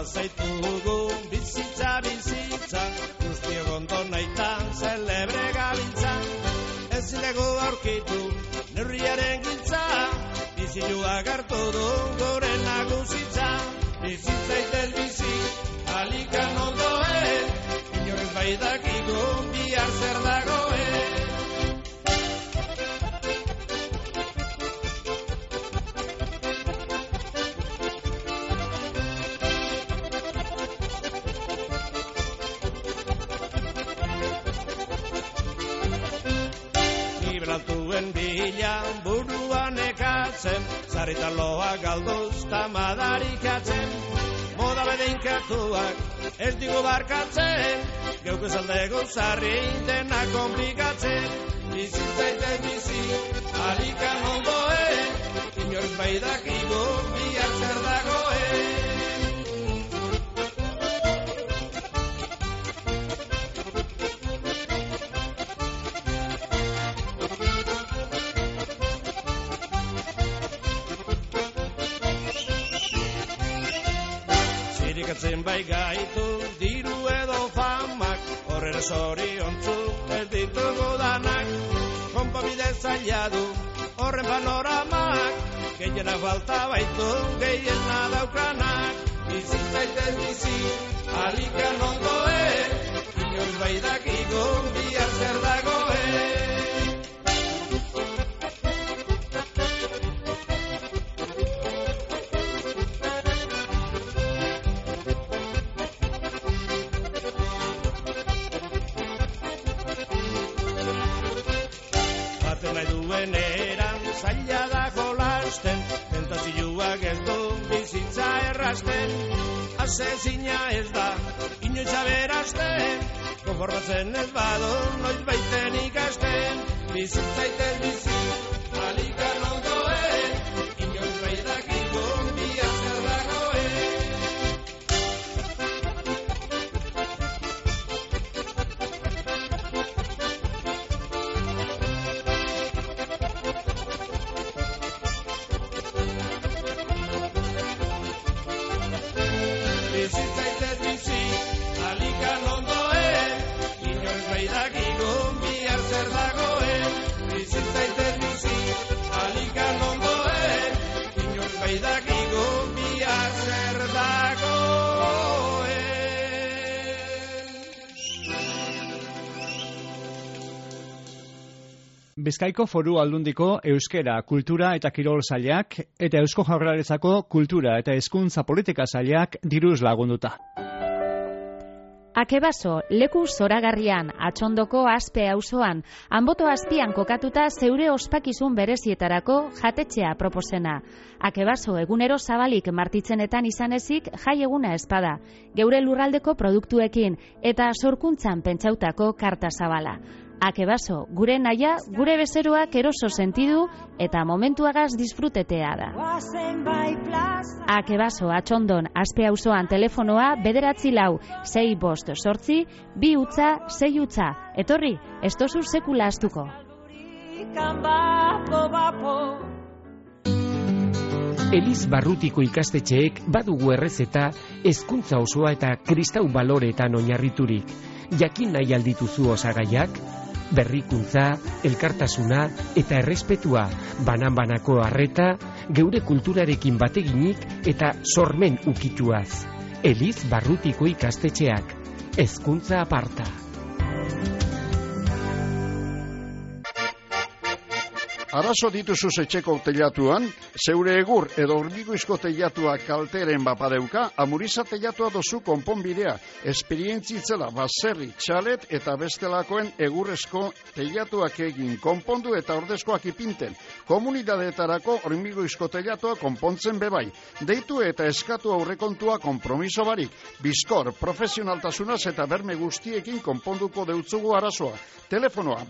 bazaitugu bizitza, guztiok ondo naitan zelebre gabiltza. Ezin dugu aurkitu neurriaren giltza, bizilua gartu du gure nagusitza. Bizitzaitez bizi, alikan ondoen, inorrez bai dakigu bihar zer dagoen. Gibraltuen bilan buruan ekatzen, zaritaloa galduz tamadaricatzen. Moda bedeinkatuak ez digu barkatzen, geuk esaldego zarri dena komplikatzen. Bizitzaitez bizi, alikan ondoen, inorrez bai dakigu bihar zer dagoen. Zirikatzen bai gaitu diru edo famak, horrela zoriontzu ez ditugu danak. Konponbide zaila du horren panoramak, gehiena falta baitu gehiena daukanak. Bizitzaitez bizi, alikan ondoen, inorrez bai dakigu bihar zer dagoen. Eran zaila da jolasten, tentazioak ez du bizitza errasten. Asezina ez da, inoiz aberazten, konformatzen ez badu, noiz baiten ikasten. Bizitzaitez bizi, alikan ondoen, inoiz bai dakigu bihar zer dagoen. Bizitzaitez bizi, alikan ondoen, inorrez bai dakigu bihar zer dagoen. Bizitzaitez bizi, alikan ondoen, inorrez bai dakigu bihar zer dagoen. Bizkaiko Foru Aldundiko Euskera, Kultura eta Kirol Sailak eta Eusko Jaurlaritzako Kultura eta Hezkuntza Politika Sailak diruz lagunduta. Akebaso, leku zoragarrian, Atxondoko Aspe auzoan, Anboto azpian kokatuta zeure ospakizun berezietarako jatetxea proposena. Akebaso egunero zabalik martitzenetan izan ezik jai eguna espada, geure lurraldeko produktuekin eta sorkuntzan pentsautako karta zabala. Akebaso, gure naia, gure bezeroak eroso sentidu eta momentuagaz disfrutetea da. Akebaso, Atxondon, Aspe auzoan telefonoa 94658 2 Etorri, ez tozu sekula astuko. Eliz Barrutiko ikastetxeek badugu errezeta hezkuntza osoa eta kristau baloreetan oinarriturik. Jakin nahi aldituzu osagaiak? Berrikuntza, elkartasuna eta errespetua, banan-banako harreta, geure kulturarekin bateginik eta sormen ukituaz. Eliz Barrutiko ikastetxeak, hezkuntza aparta. Arazo dituzuz etxeko teilatuan, zeure egur edo hormigoizko teilatua kalteren bapadeuka, Amuriza teilatua dozu konponbidea, esperientzitzela baserri, txalet eta bestelakoen egurrezko teilatuak egin, konpondu eta ordezkoak ipinten. Komunidadeetarako hormigoizko teilatua konpontzen bebai. Deitu eta eskatu aurrekontua konpromiso barik. Bizkor, profesionaltasunaz eta berme guztiekin konponduko deutzugu arazoa. Telefonoa,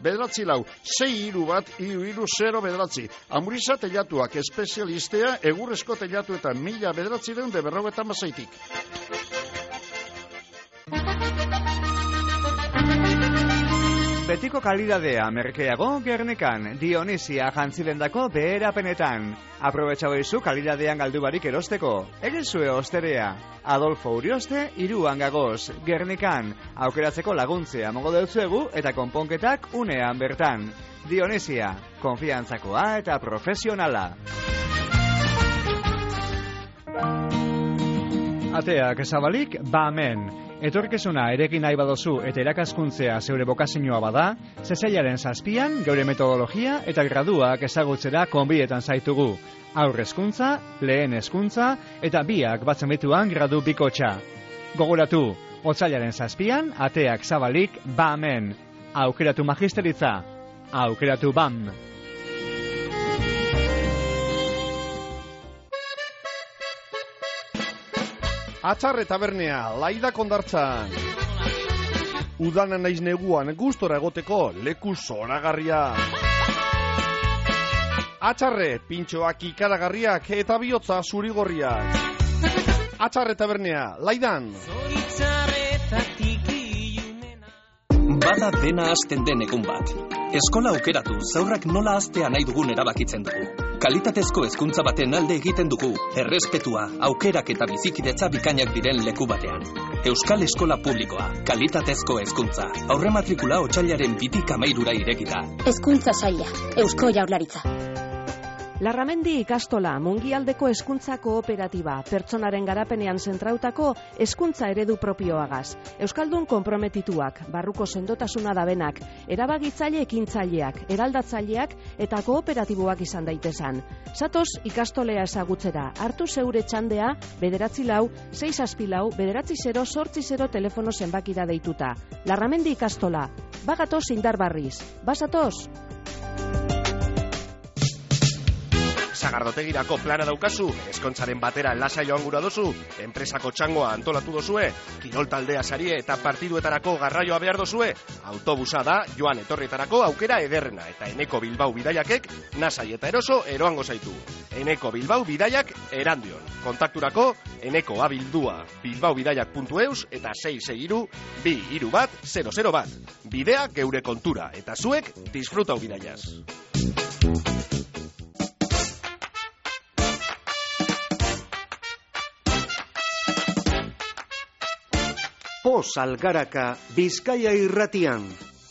941-631-0 bederatzi. Amuriza teilatuak espezialistea egurrezko teilatu eta 1950 betiko kalidadea merkeago Gernikan, Dionisia jantzilendako beherapenetan. Aprobetxau izu kalidadean galdu barik erosteko. Egizue osterea. Adolfo Urioste, 3 hangagoz, Gernikan. Aukeratzeko laguntzea mongo deutzuegu eta konponketak unean bertan. Dionisia, konfiantzakoa eta profesionala. Ateak zabalik, hemen. Etorkizuna erekin nahi badozu eta irakaskuntzea zeure bokazioa bada, zezailaren 7 geure metodologia eta graduak ezagutzera konbidetan zaitugu. Aurre hezkuntza, lehen hezkuntza eta biak batzen bituan gradu bikotxa. Gogoratu, otsailaren 7 ateak zabalik, hemen. Aukeratu magisteritza, aukeratu BAM. Atxarre tabernea, Laida kondartzan. Udana naiz neguan gustora egoteko leku zoragarria. Atxarre, pintxoak ikaragarriak eta bihotza zurigorriak. Atxarre tabernea, Laidan. Bada dena hasten den egun bat. Eskola aukeratu, zaurrak nola hastea nahi dugun erabakitzen dugu. Kalitatezko hezkuntza baten alde egiten dugu, errespetua, aukerak eta bizikidetza bikainak diren leku batean. Euskal Eskola Publikoa, kalitatezko hezkuntza. Aurrematrikula otsailaren 2 irekita. Hezkuntza saila, Eusko Jaurlaritza. Larramendi ikastola, Mungialdeko hezkuntza kooperatiba, pertsonaren garapenean zentrautako hezkuntza eredu propioagaz. Euskaldun konprometituak, barruko sendotasuna dabenak, erabagitzaile ekintzaileak, eraldatzaileak eta kooperatiboak izan daitezan. Zatoz ikastolea ezagutzera, hartu zeure txandea 9-6-6-9-0-8-0 telefono zenbakira deituta. Larramendi ikastola, bagatoz indarbarriz, basatoz! Sagardotegirako plana daukazu, eskontzaren batera lasa joan gura dozu, enpresako txangoa antolatu dozue, kirol taldea sarie eta partiduetarako garraioa behar dozue, autobusa da joan etorrietarako aukera ederrena eta Eneko Bilbao bidaiakek nasai eta eroso eroango zaitu. Eneko Bilbao bidaiak erandion. Kontakturako Eneko abildua bilbaobidaiak.eus eta 663-231-001. Bidea geure kontura eta zuek disfrutau bidaiaz. Pos Algaraka, Bizkaia irratian.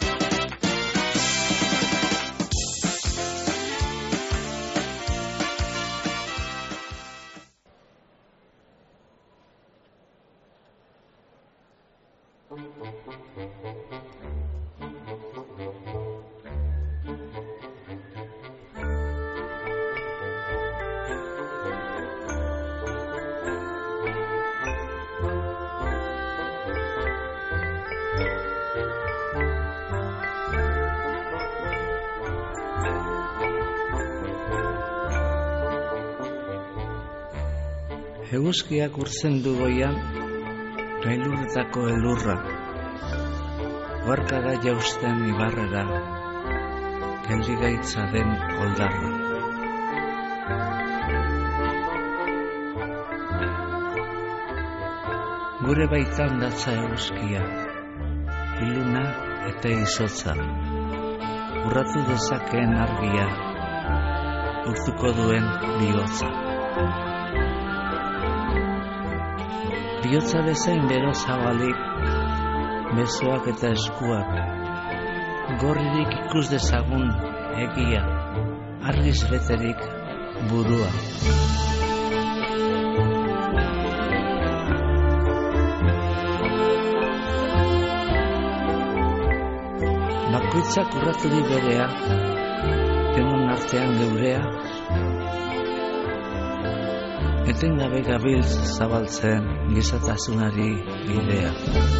Eguzkiak urtzen du goian, gailurretako elurra. Barka da jausten ibarrera, geldigaitza den oldarra. Gure baitan datza eguzkia, iluna eta izotza. Urratu dezakeen argia, urtuko duen bihotza. Bihotza bezain bero zabalik, besoak eta eskuak, gorririk ikus dezagun egia, argiz beterik burua. Bakoitzak urratu di berea, denon artean geurea, etengabe gabiltz zabaltzen gizatasunari bidea.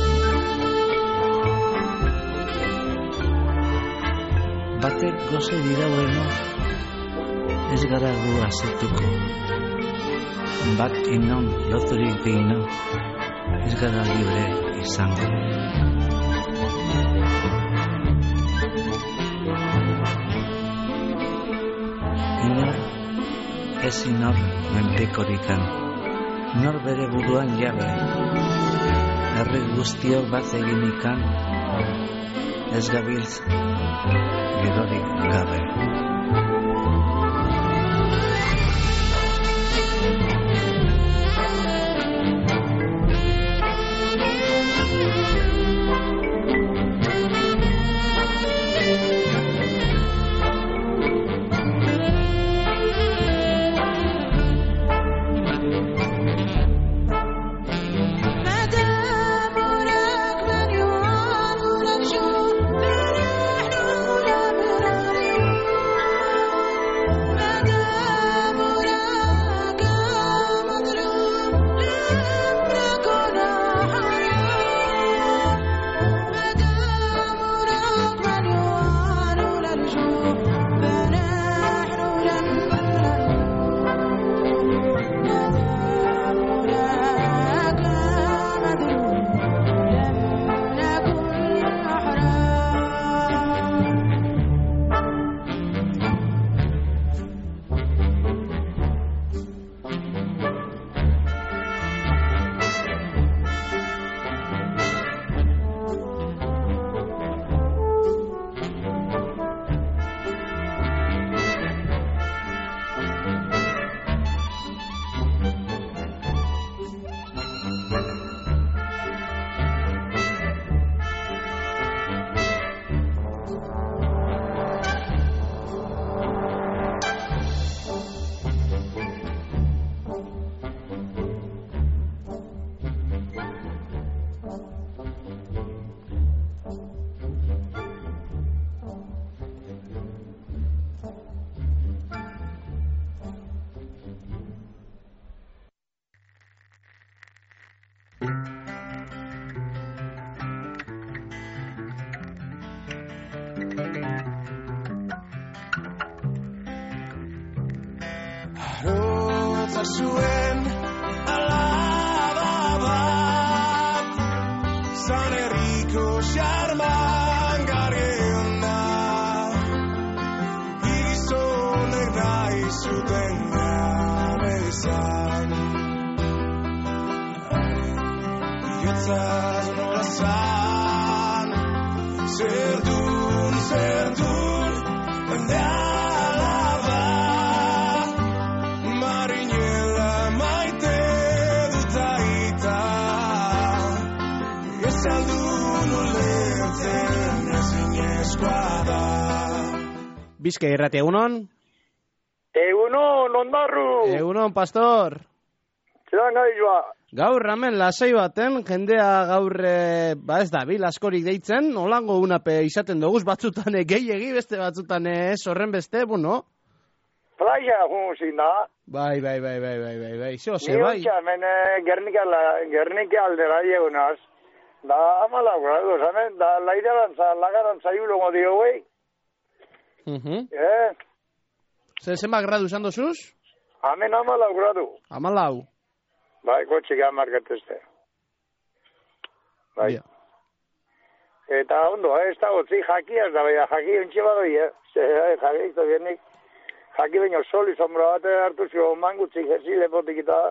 Batek goze diraueno, ez gara gu azetuko. Bat inon loturik dino, ez gara libre izango. Inor, ez inor menpekorikan, nor bere buruan jabe, herri guztiok bat eginikan, ez gabiltz girorik gabe. Arotza zuen alaba bat, San Herriko xarman garriona, gizonek nahi zuten gabe izan. Iotzaz nola zan, zerdun, mendea Bizkai Irrati, egunon? Egunon, ondarru! Egunon, pastor! Zeran gai joa? Gaur, hemen, lasai baten, jendea gaur, ez da, bil askorik deitzen, holango unape izaten doguz, batzutan gehiegi, beste batzutan horren beste, bueno? Plaia junzin da. Bai, zeo, ze, bai. Ni hemen Gernika aldera diegunaz, da amalau grados, hemen, da lagarantza iulongo dio, güey. Zenbat gradu izan dozuz? Hemen 14 gradu. 14? Bai, kotxik amarkatezte. Bai. Yeah. Eta ondo, ez da gotzi jakiaz da, bai, jaki ontsi badoi, jaki izto bienik. Jaki baino soli sombra bat hartu zio mangutzik jezi lepotik eta,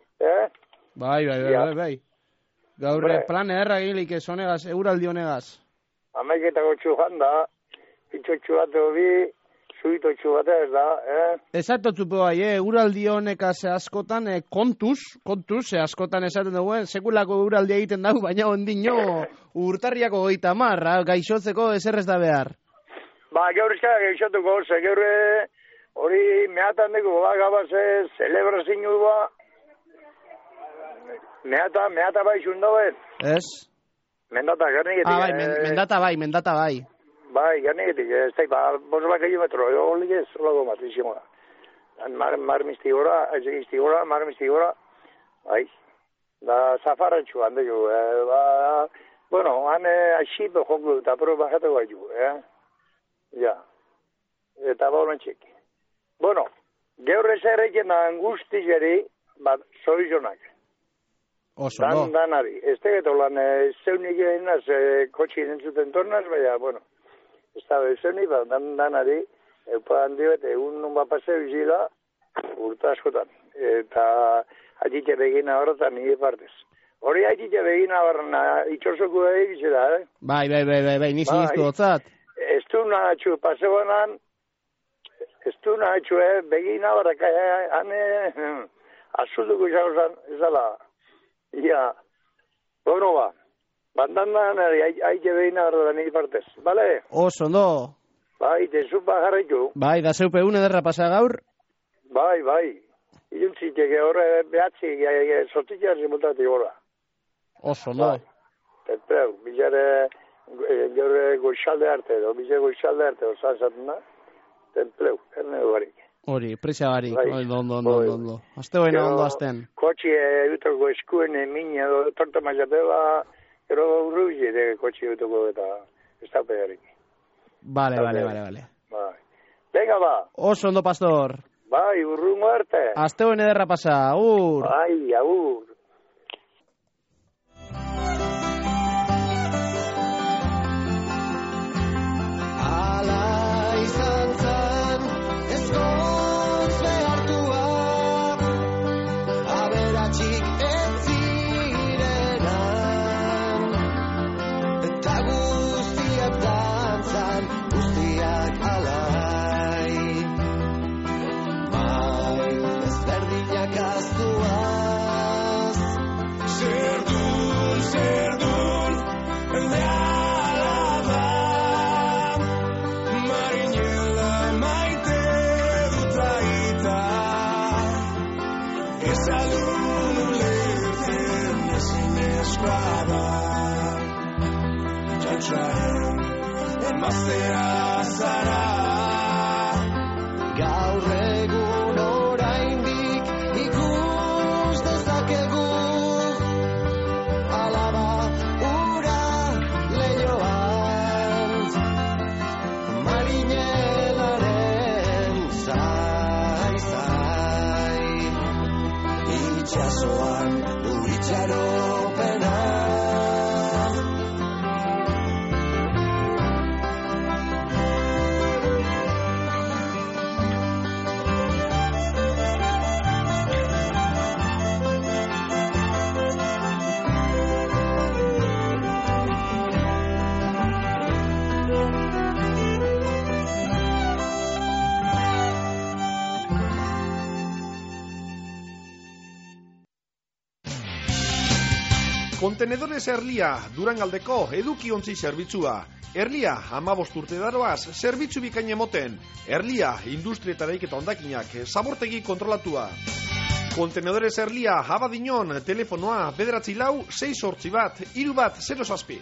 Bai. Gaur plan erra gilik ez honegaz, euraldi honegaz. Amaiketako txujan da, pitxotxu bat hobi, zuitotxu bat ez da, Ezatotzupo bai, euraldi honekaz askotan kontuz, askotan esaten duguen, sekulako euraldi egiten dago, baina ondino urtarriako 30, gaixotzeko ezer ez da behar. Ba, gaur izka gaixotuko, ze gaur hori mehatan dugu, gabaz celebrazio dua, mehata bai zundoen. Ez? Mendata, gernegetik. Mendata bai. Bai, gernegetik, ez da, bosla kilometro, hori ez, lago matrizimoa. Marmistigora, bai. Da, zafarratxu hande jo, bueno, han aixito joklu, eta pro bajatu bai jo, Ja. Eta bauren txeki. Bueno, gaur ez erreken angustizeri, bat, zoizonak. Oso, no? Danari. Ez tegeto lan, zeunik eginaz, kotxin entzuten tornaz, baina, bueno, ez da zeunik, bat, danari, eupa handi bat, egun nun bat paseo izila, urta askotan. Eta atitxe begina horretan nire partez. Hori haitite begina barna, itxosoko egitxe da, Bai, nisi iztu hotzat. Ez du nahatxu, pasebonan, ez du nahatxu, begina barra, hane, azulduko jauzan, ezala. Ja, bueno ba, bandandan haitite begina barra da nire partez, bale? Oso, ondo. Bai, tezupa jarraitu. Bai, da zeupe ederra pasa gaur? Bai. Iluntzitek horre behatzi, sortitxar zimultatik horra. Oso, no. Tenpreu, bizare goixalde arte, osan zaten da. Tenpreu, erne barik. Hori, prisa barik, ondo. Azte baina ondo azten. Kotxi egiteko eskuen mina, torta mazatela, gero urruzi de kotxi egiteko eta ez da pegarik. Vale. Venga ba. Oso ondo, pastor. Bai, urrungo arte. Azte baina ederra pasa, agur. Bai, agur. Emaztea zara gaur egun oraindik ikus dezakegu alaba ura leioan marinelaren zai itxasoan uritxaropena. Kontenedores Erlia, Durangaldeko edukiontzi zerbitzua. Erlia, 15 urte daroaz, zerbitzu bikain emoten. Erlia, industria eta daiketa ondakinak, zabortegi kontrolatua. Kontenedores Erlia, Abadiñon, telefonoa, 944-681-310.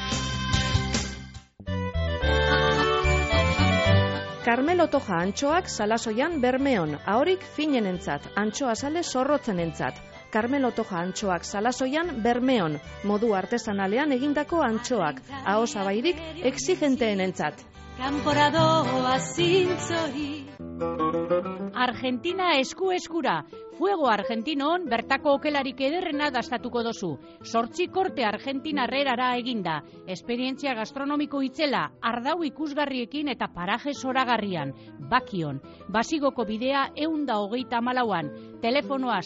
Carmelo Toja antxoak Salasoian Bermeon, ahorik finenentzat, antxoa sale zorrotzenentzat. Carmelo Toja antxoak Salasoian Bermeon, modu artesanalean egindako antxoak, aho zabairik exigenteenentzat. Kanporadoa zintzori. Argentina eskura. Fuego Argentinon bertako okelarik ederrena dastatuko dozu. 8 korte argentinarrerara eginda. Esperientzia gastronomiko itzela, ardau ikusgarriekin eta paraje zoragarrian. Bakion. Basigoko bidea 124an. Telefonoa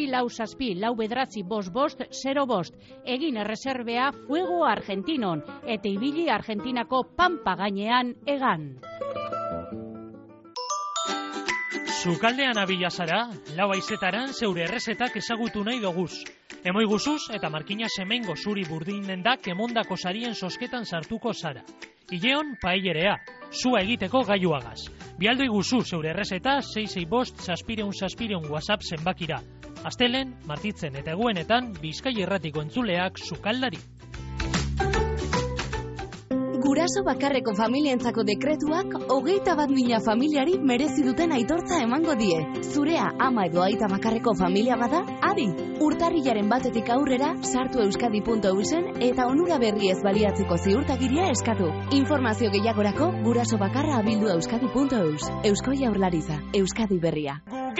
646-445-505. Egin erreserbea Fuego Argentinon. Eta ibili Argentinako pampa gainean egan. Sukaldean abila zara, lau aizetaran zeure errezetak ezagutu nahi doguz. Emoi guzuz eta markina semengo zuri burdinen da kemondako sarien sosketan sartuko zara. Ileon paellerea, zua egiteko gaiuagaz. Bialdoi guzu zeure errezeta 665-665 WhatsApp zenbakira. Astelen, martitzen eta eguenetan Bizkai Irratiko entzuleak sukaldari. Guraso bakarreko familientzako dekretuak 21.000 familiari merezi duten aitortza emango die. Zurea ama edo aita bakarreko familia bada, adi. Urtarrilaren 1etik aurrera sartu euskadi.eusen eta onura berriez baliatzeko ziurtagiria eskatu. Informazio gehiagorako guraso bakarra abildu euskadi.eus. Eusko Jaurlaritza, Euskadi berria.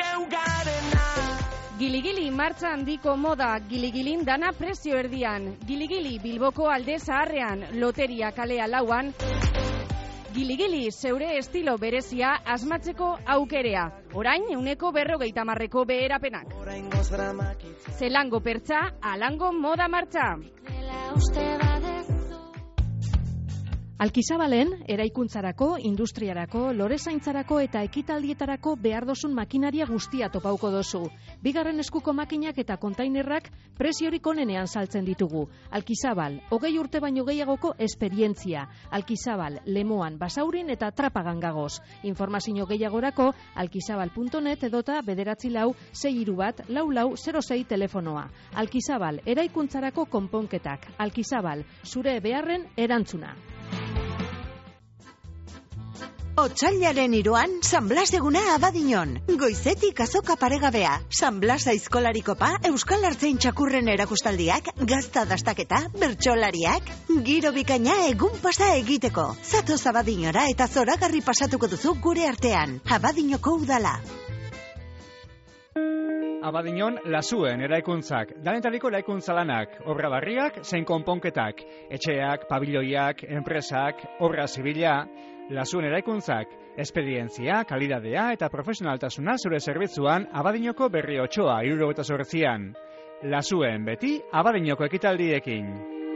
Giligili martxa handiko moda, giligilin dana prezio erdian. Giligili Bilboko alde zaharrean, Loteria kalea 4an. Gili-gili, zeure estilo berezia asmatzeko aukerea. Orain, 50%ko beherapenak. Zelango pertsa, alango moda martxa. Alkizabalen, eraikuntzarako, industriarako, lorezaintzarako eta ekitaldietarako behar dozun makinaria guztia topauko dozu. Bigarren eskuko makinak eta kontainerrak preziorik onenean saltzen ditugu. Alkizabal, 20 urte baino gehiagoko esperientzia. Alkizabal, Lemoan, Basaurin eta Trapagan gagoz. Informazio gehiagorako, alkizabal.net edota 944-631-4406 telefonoa. Alkizabal, eraikuntzarako konponketak. Alkizabal, zure beharren erantzuna. Otsailaren 3an, San Blas eguna Abadiñon. Goizetik azoka paregabea. San Blas aizkolarikopa, Euskal Artzain txakurren erakustaldiak, gazta dastaketa, bertsolariak, giro bikaina egun pasa egiteko. Zatoz Abadiñora eta zoragarri pasatuko duzu gure artean. Abadiñoko udala. Abadiñon Lasuen eraikuntzak, danetariko eraikuntza lanak, obra barriak, zein konponketak, etxeak, pabiloiak, enpresak, obra zibila. Lasuen eraikuntzak, esperientzia, kalidadea eta profesionaltasuna zure zerbitzuan Abadiñoko Berri Otxoa 78an. Lasuen beti Abadiñoko ekitaldiekin.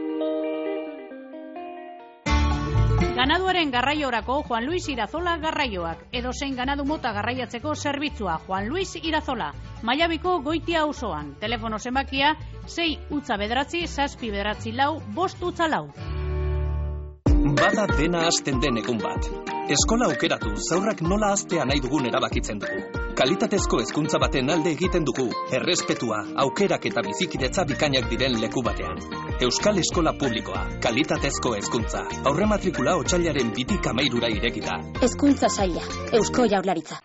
Ganaduaren garraiorako Juan Luis Irazola garraioak, edozein ganadu mota garraiatzeko zerbitzua Juan Luis Irazola, Maiabiko Goitia auzoan. Telefono zenbakia 6 utza bederatzi, 7 bederatzi lau, 5 utza lau. Bada dena hasten den egun bat. Eskola aukeratu, zaurrak nola haztea nahi dugun erabakitzen dugu. Kalitatezko hezkuntza baten alde egiten dugu, errespetua, aukerak eta bizikidetza bikainak diren leku batean. Euskal Eskola Publikoa, kalitatezko hezkuntza. Aurrematrikula otsailaren 2 irekita. Hezkuntza saila, Eusko Jaurlaritza.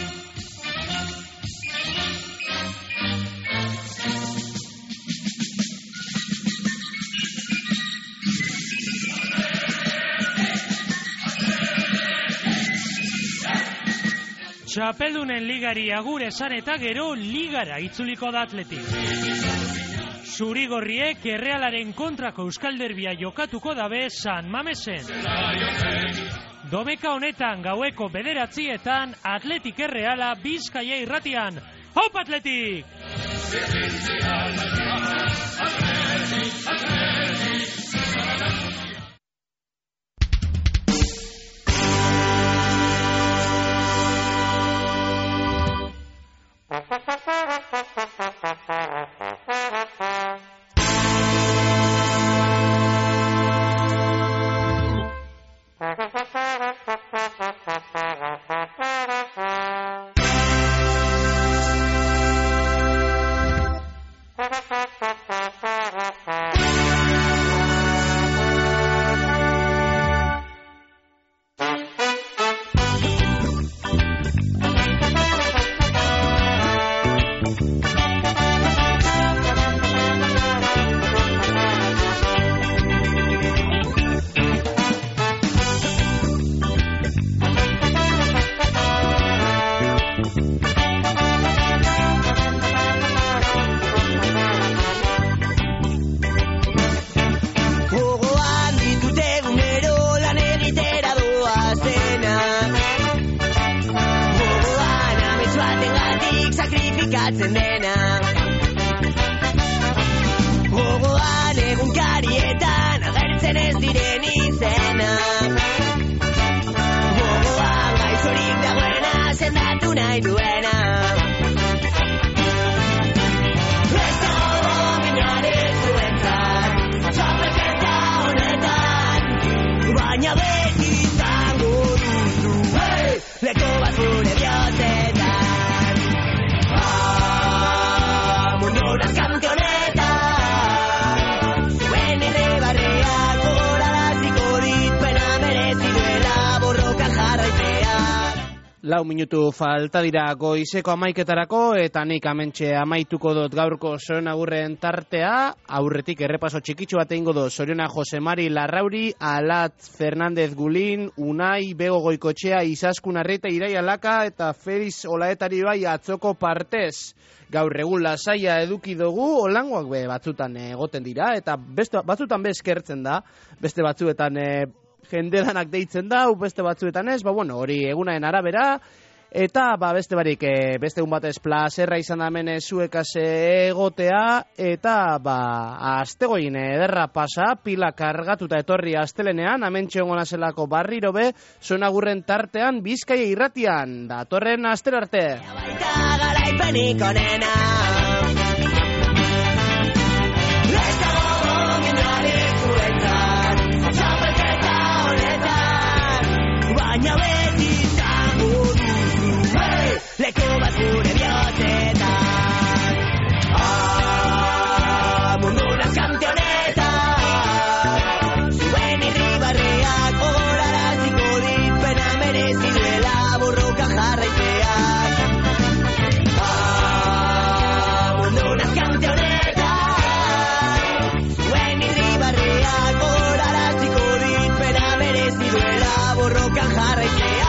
Txapeldunen ligari agur esan eta gero ligara itzuliko da Atletik. Zurigorriek Errealaren kontrako Euskal Derbia jokatuko dabe San Mamesen. Domeka honetan gaueko 9:00 Atletik Erreala Bizkaia irratian. Hop Atletik! sakrifikatzen dena. Gogoan egunkarietan agertzen ez diren izena. Gogoan gaixorik dagoena sendatu nahi duena. Ez dago minaren zuentzat, txapelketa honetan, baina beti izango duzu, leko bat zure bihotzetan. Munduraz kampionetan, zuen irrebarreak gogoraraziko dit, pena merezi duela borrokan jarraitzea. 4 minutu falta dira goizeko 11:00 eta nik amentxe amaituko dut gaurko zorion agurren tartea. Aurretik errepaso txikitsu bat egingo dut. Zoriona Jose Mari Larrauri, Alatz Fernandez Gulin, Unai Bego Goikotxea, Izaskun Arreta, Iraia Laka eta Feliz Olaetari bai atzoko partez. Gaur egun lasaia eduki dugu, olangoak batzutan egoten dira, eta batzutan eskertzen da, beste batzuetan jende danak deitzen da, beste batzuetan ez, hori egunaren arabera, eta beste barik, beste egun batez plazerra izan da hemen zuekaz egotea, eta astegoin ederra pasa, pila kargatuta etorri astelenean, hemen txongo nazelako barriro be, zonagurren tartean Bizkaia Irratian, datorren astero arte. Garaipenik onena ez dago gomendarik zuentzat txapelketa honetan, baina beti izango duzu leku bat gure bihotzetan. Mundunak kampionetan zuen irribarreak gogoraraziko dit pena merezi duela borroka jarraiteak. Mundunak kampionetan zuen irribarreak gogoraraziko dit pena merezi duela borroka jarraitzea.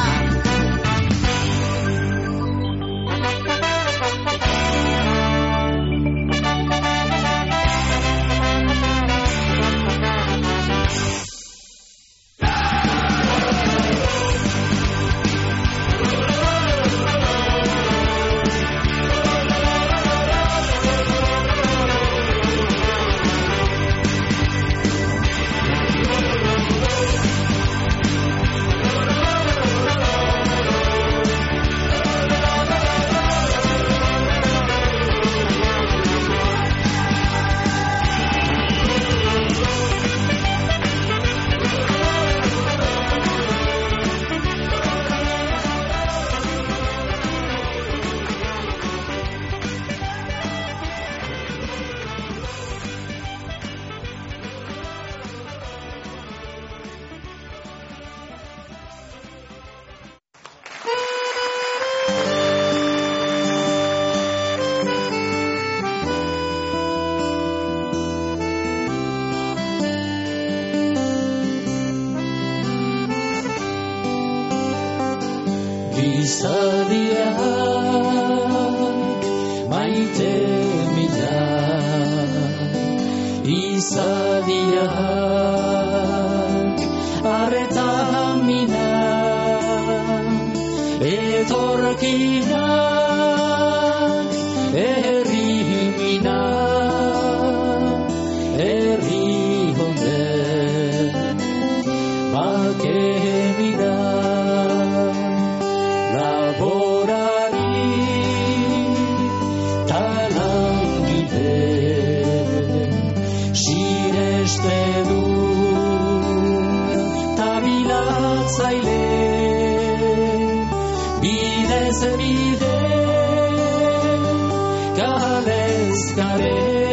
Izadiak maite mina, izadiak arreta mina, etorkinak herri mina, herri honen bake mina. Laborari talangide sineste du tabilatzaile bidez bide galez gare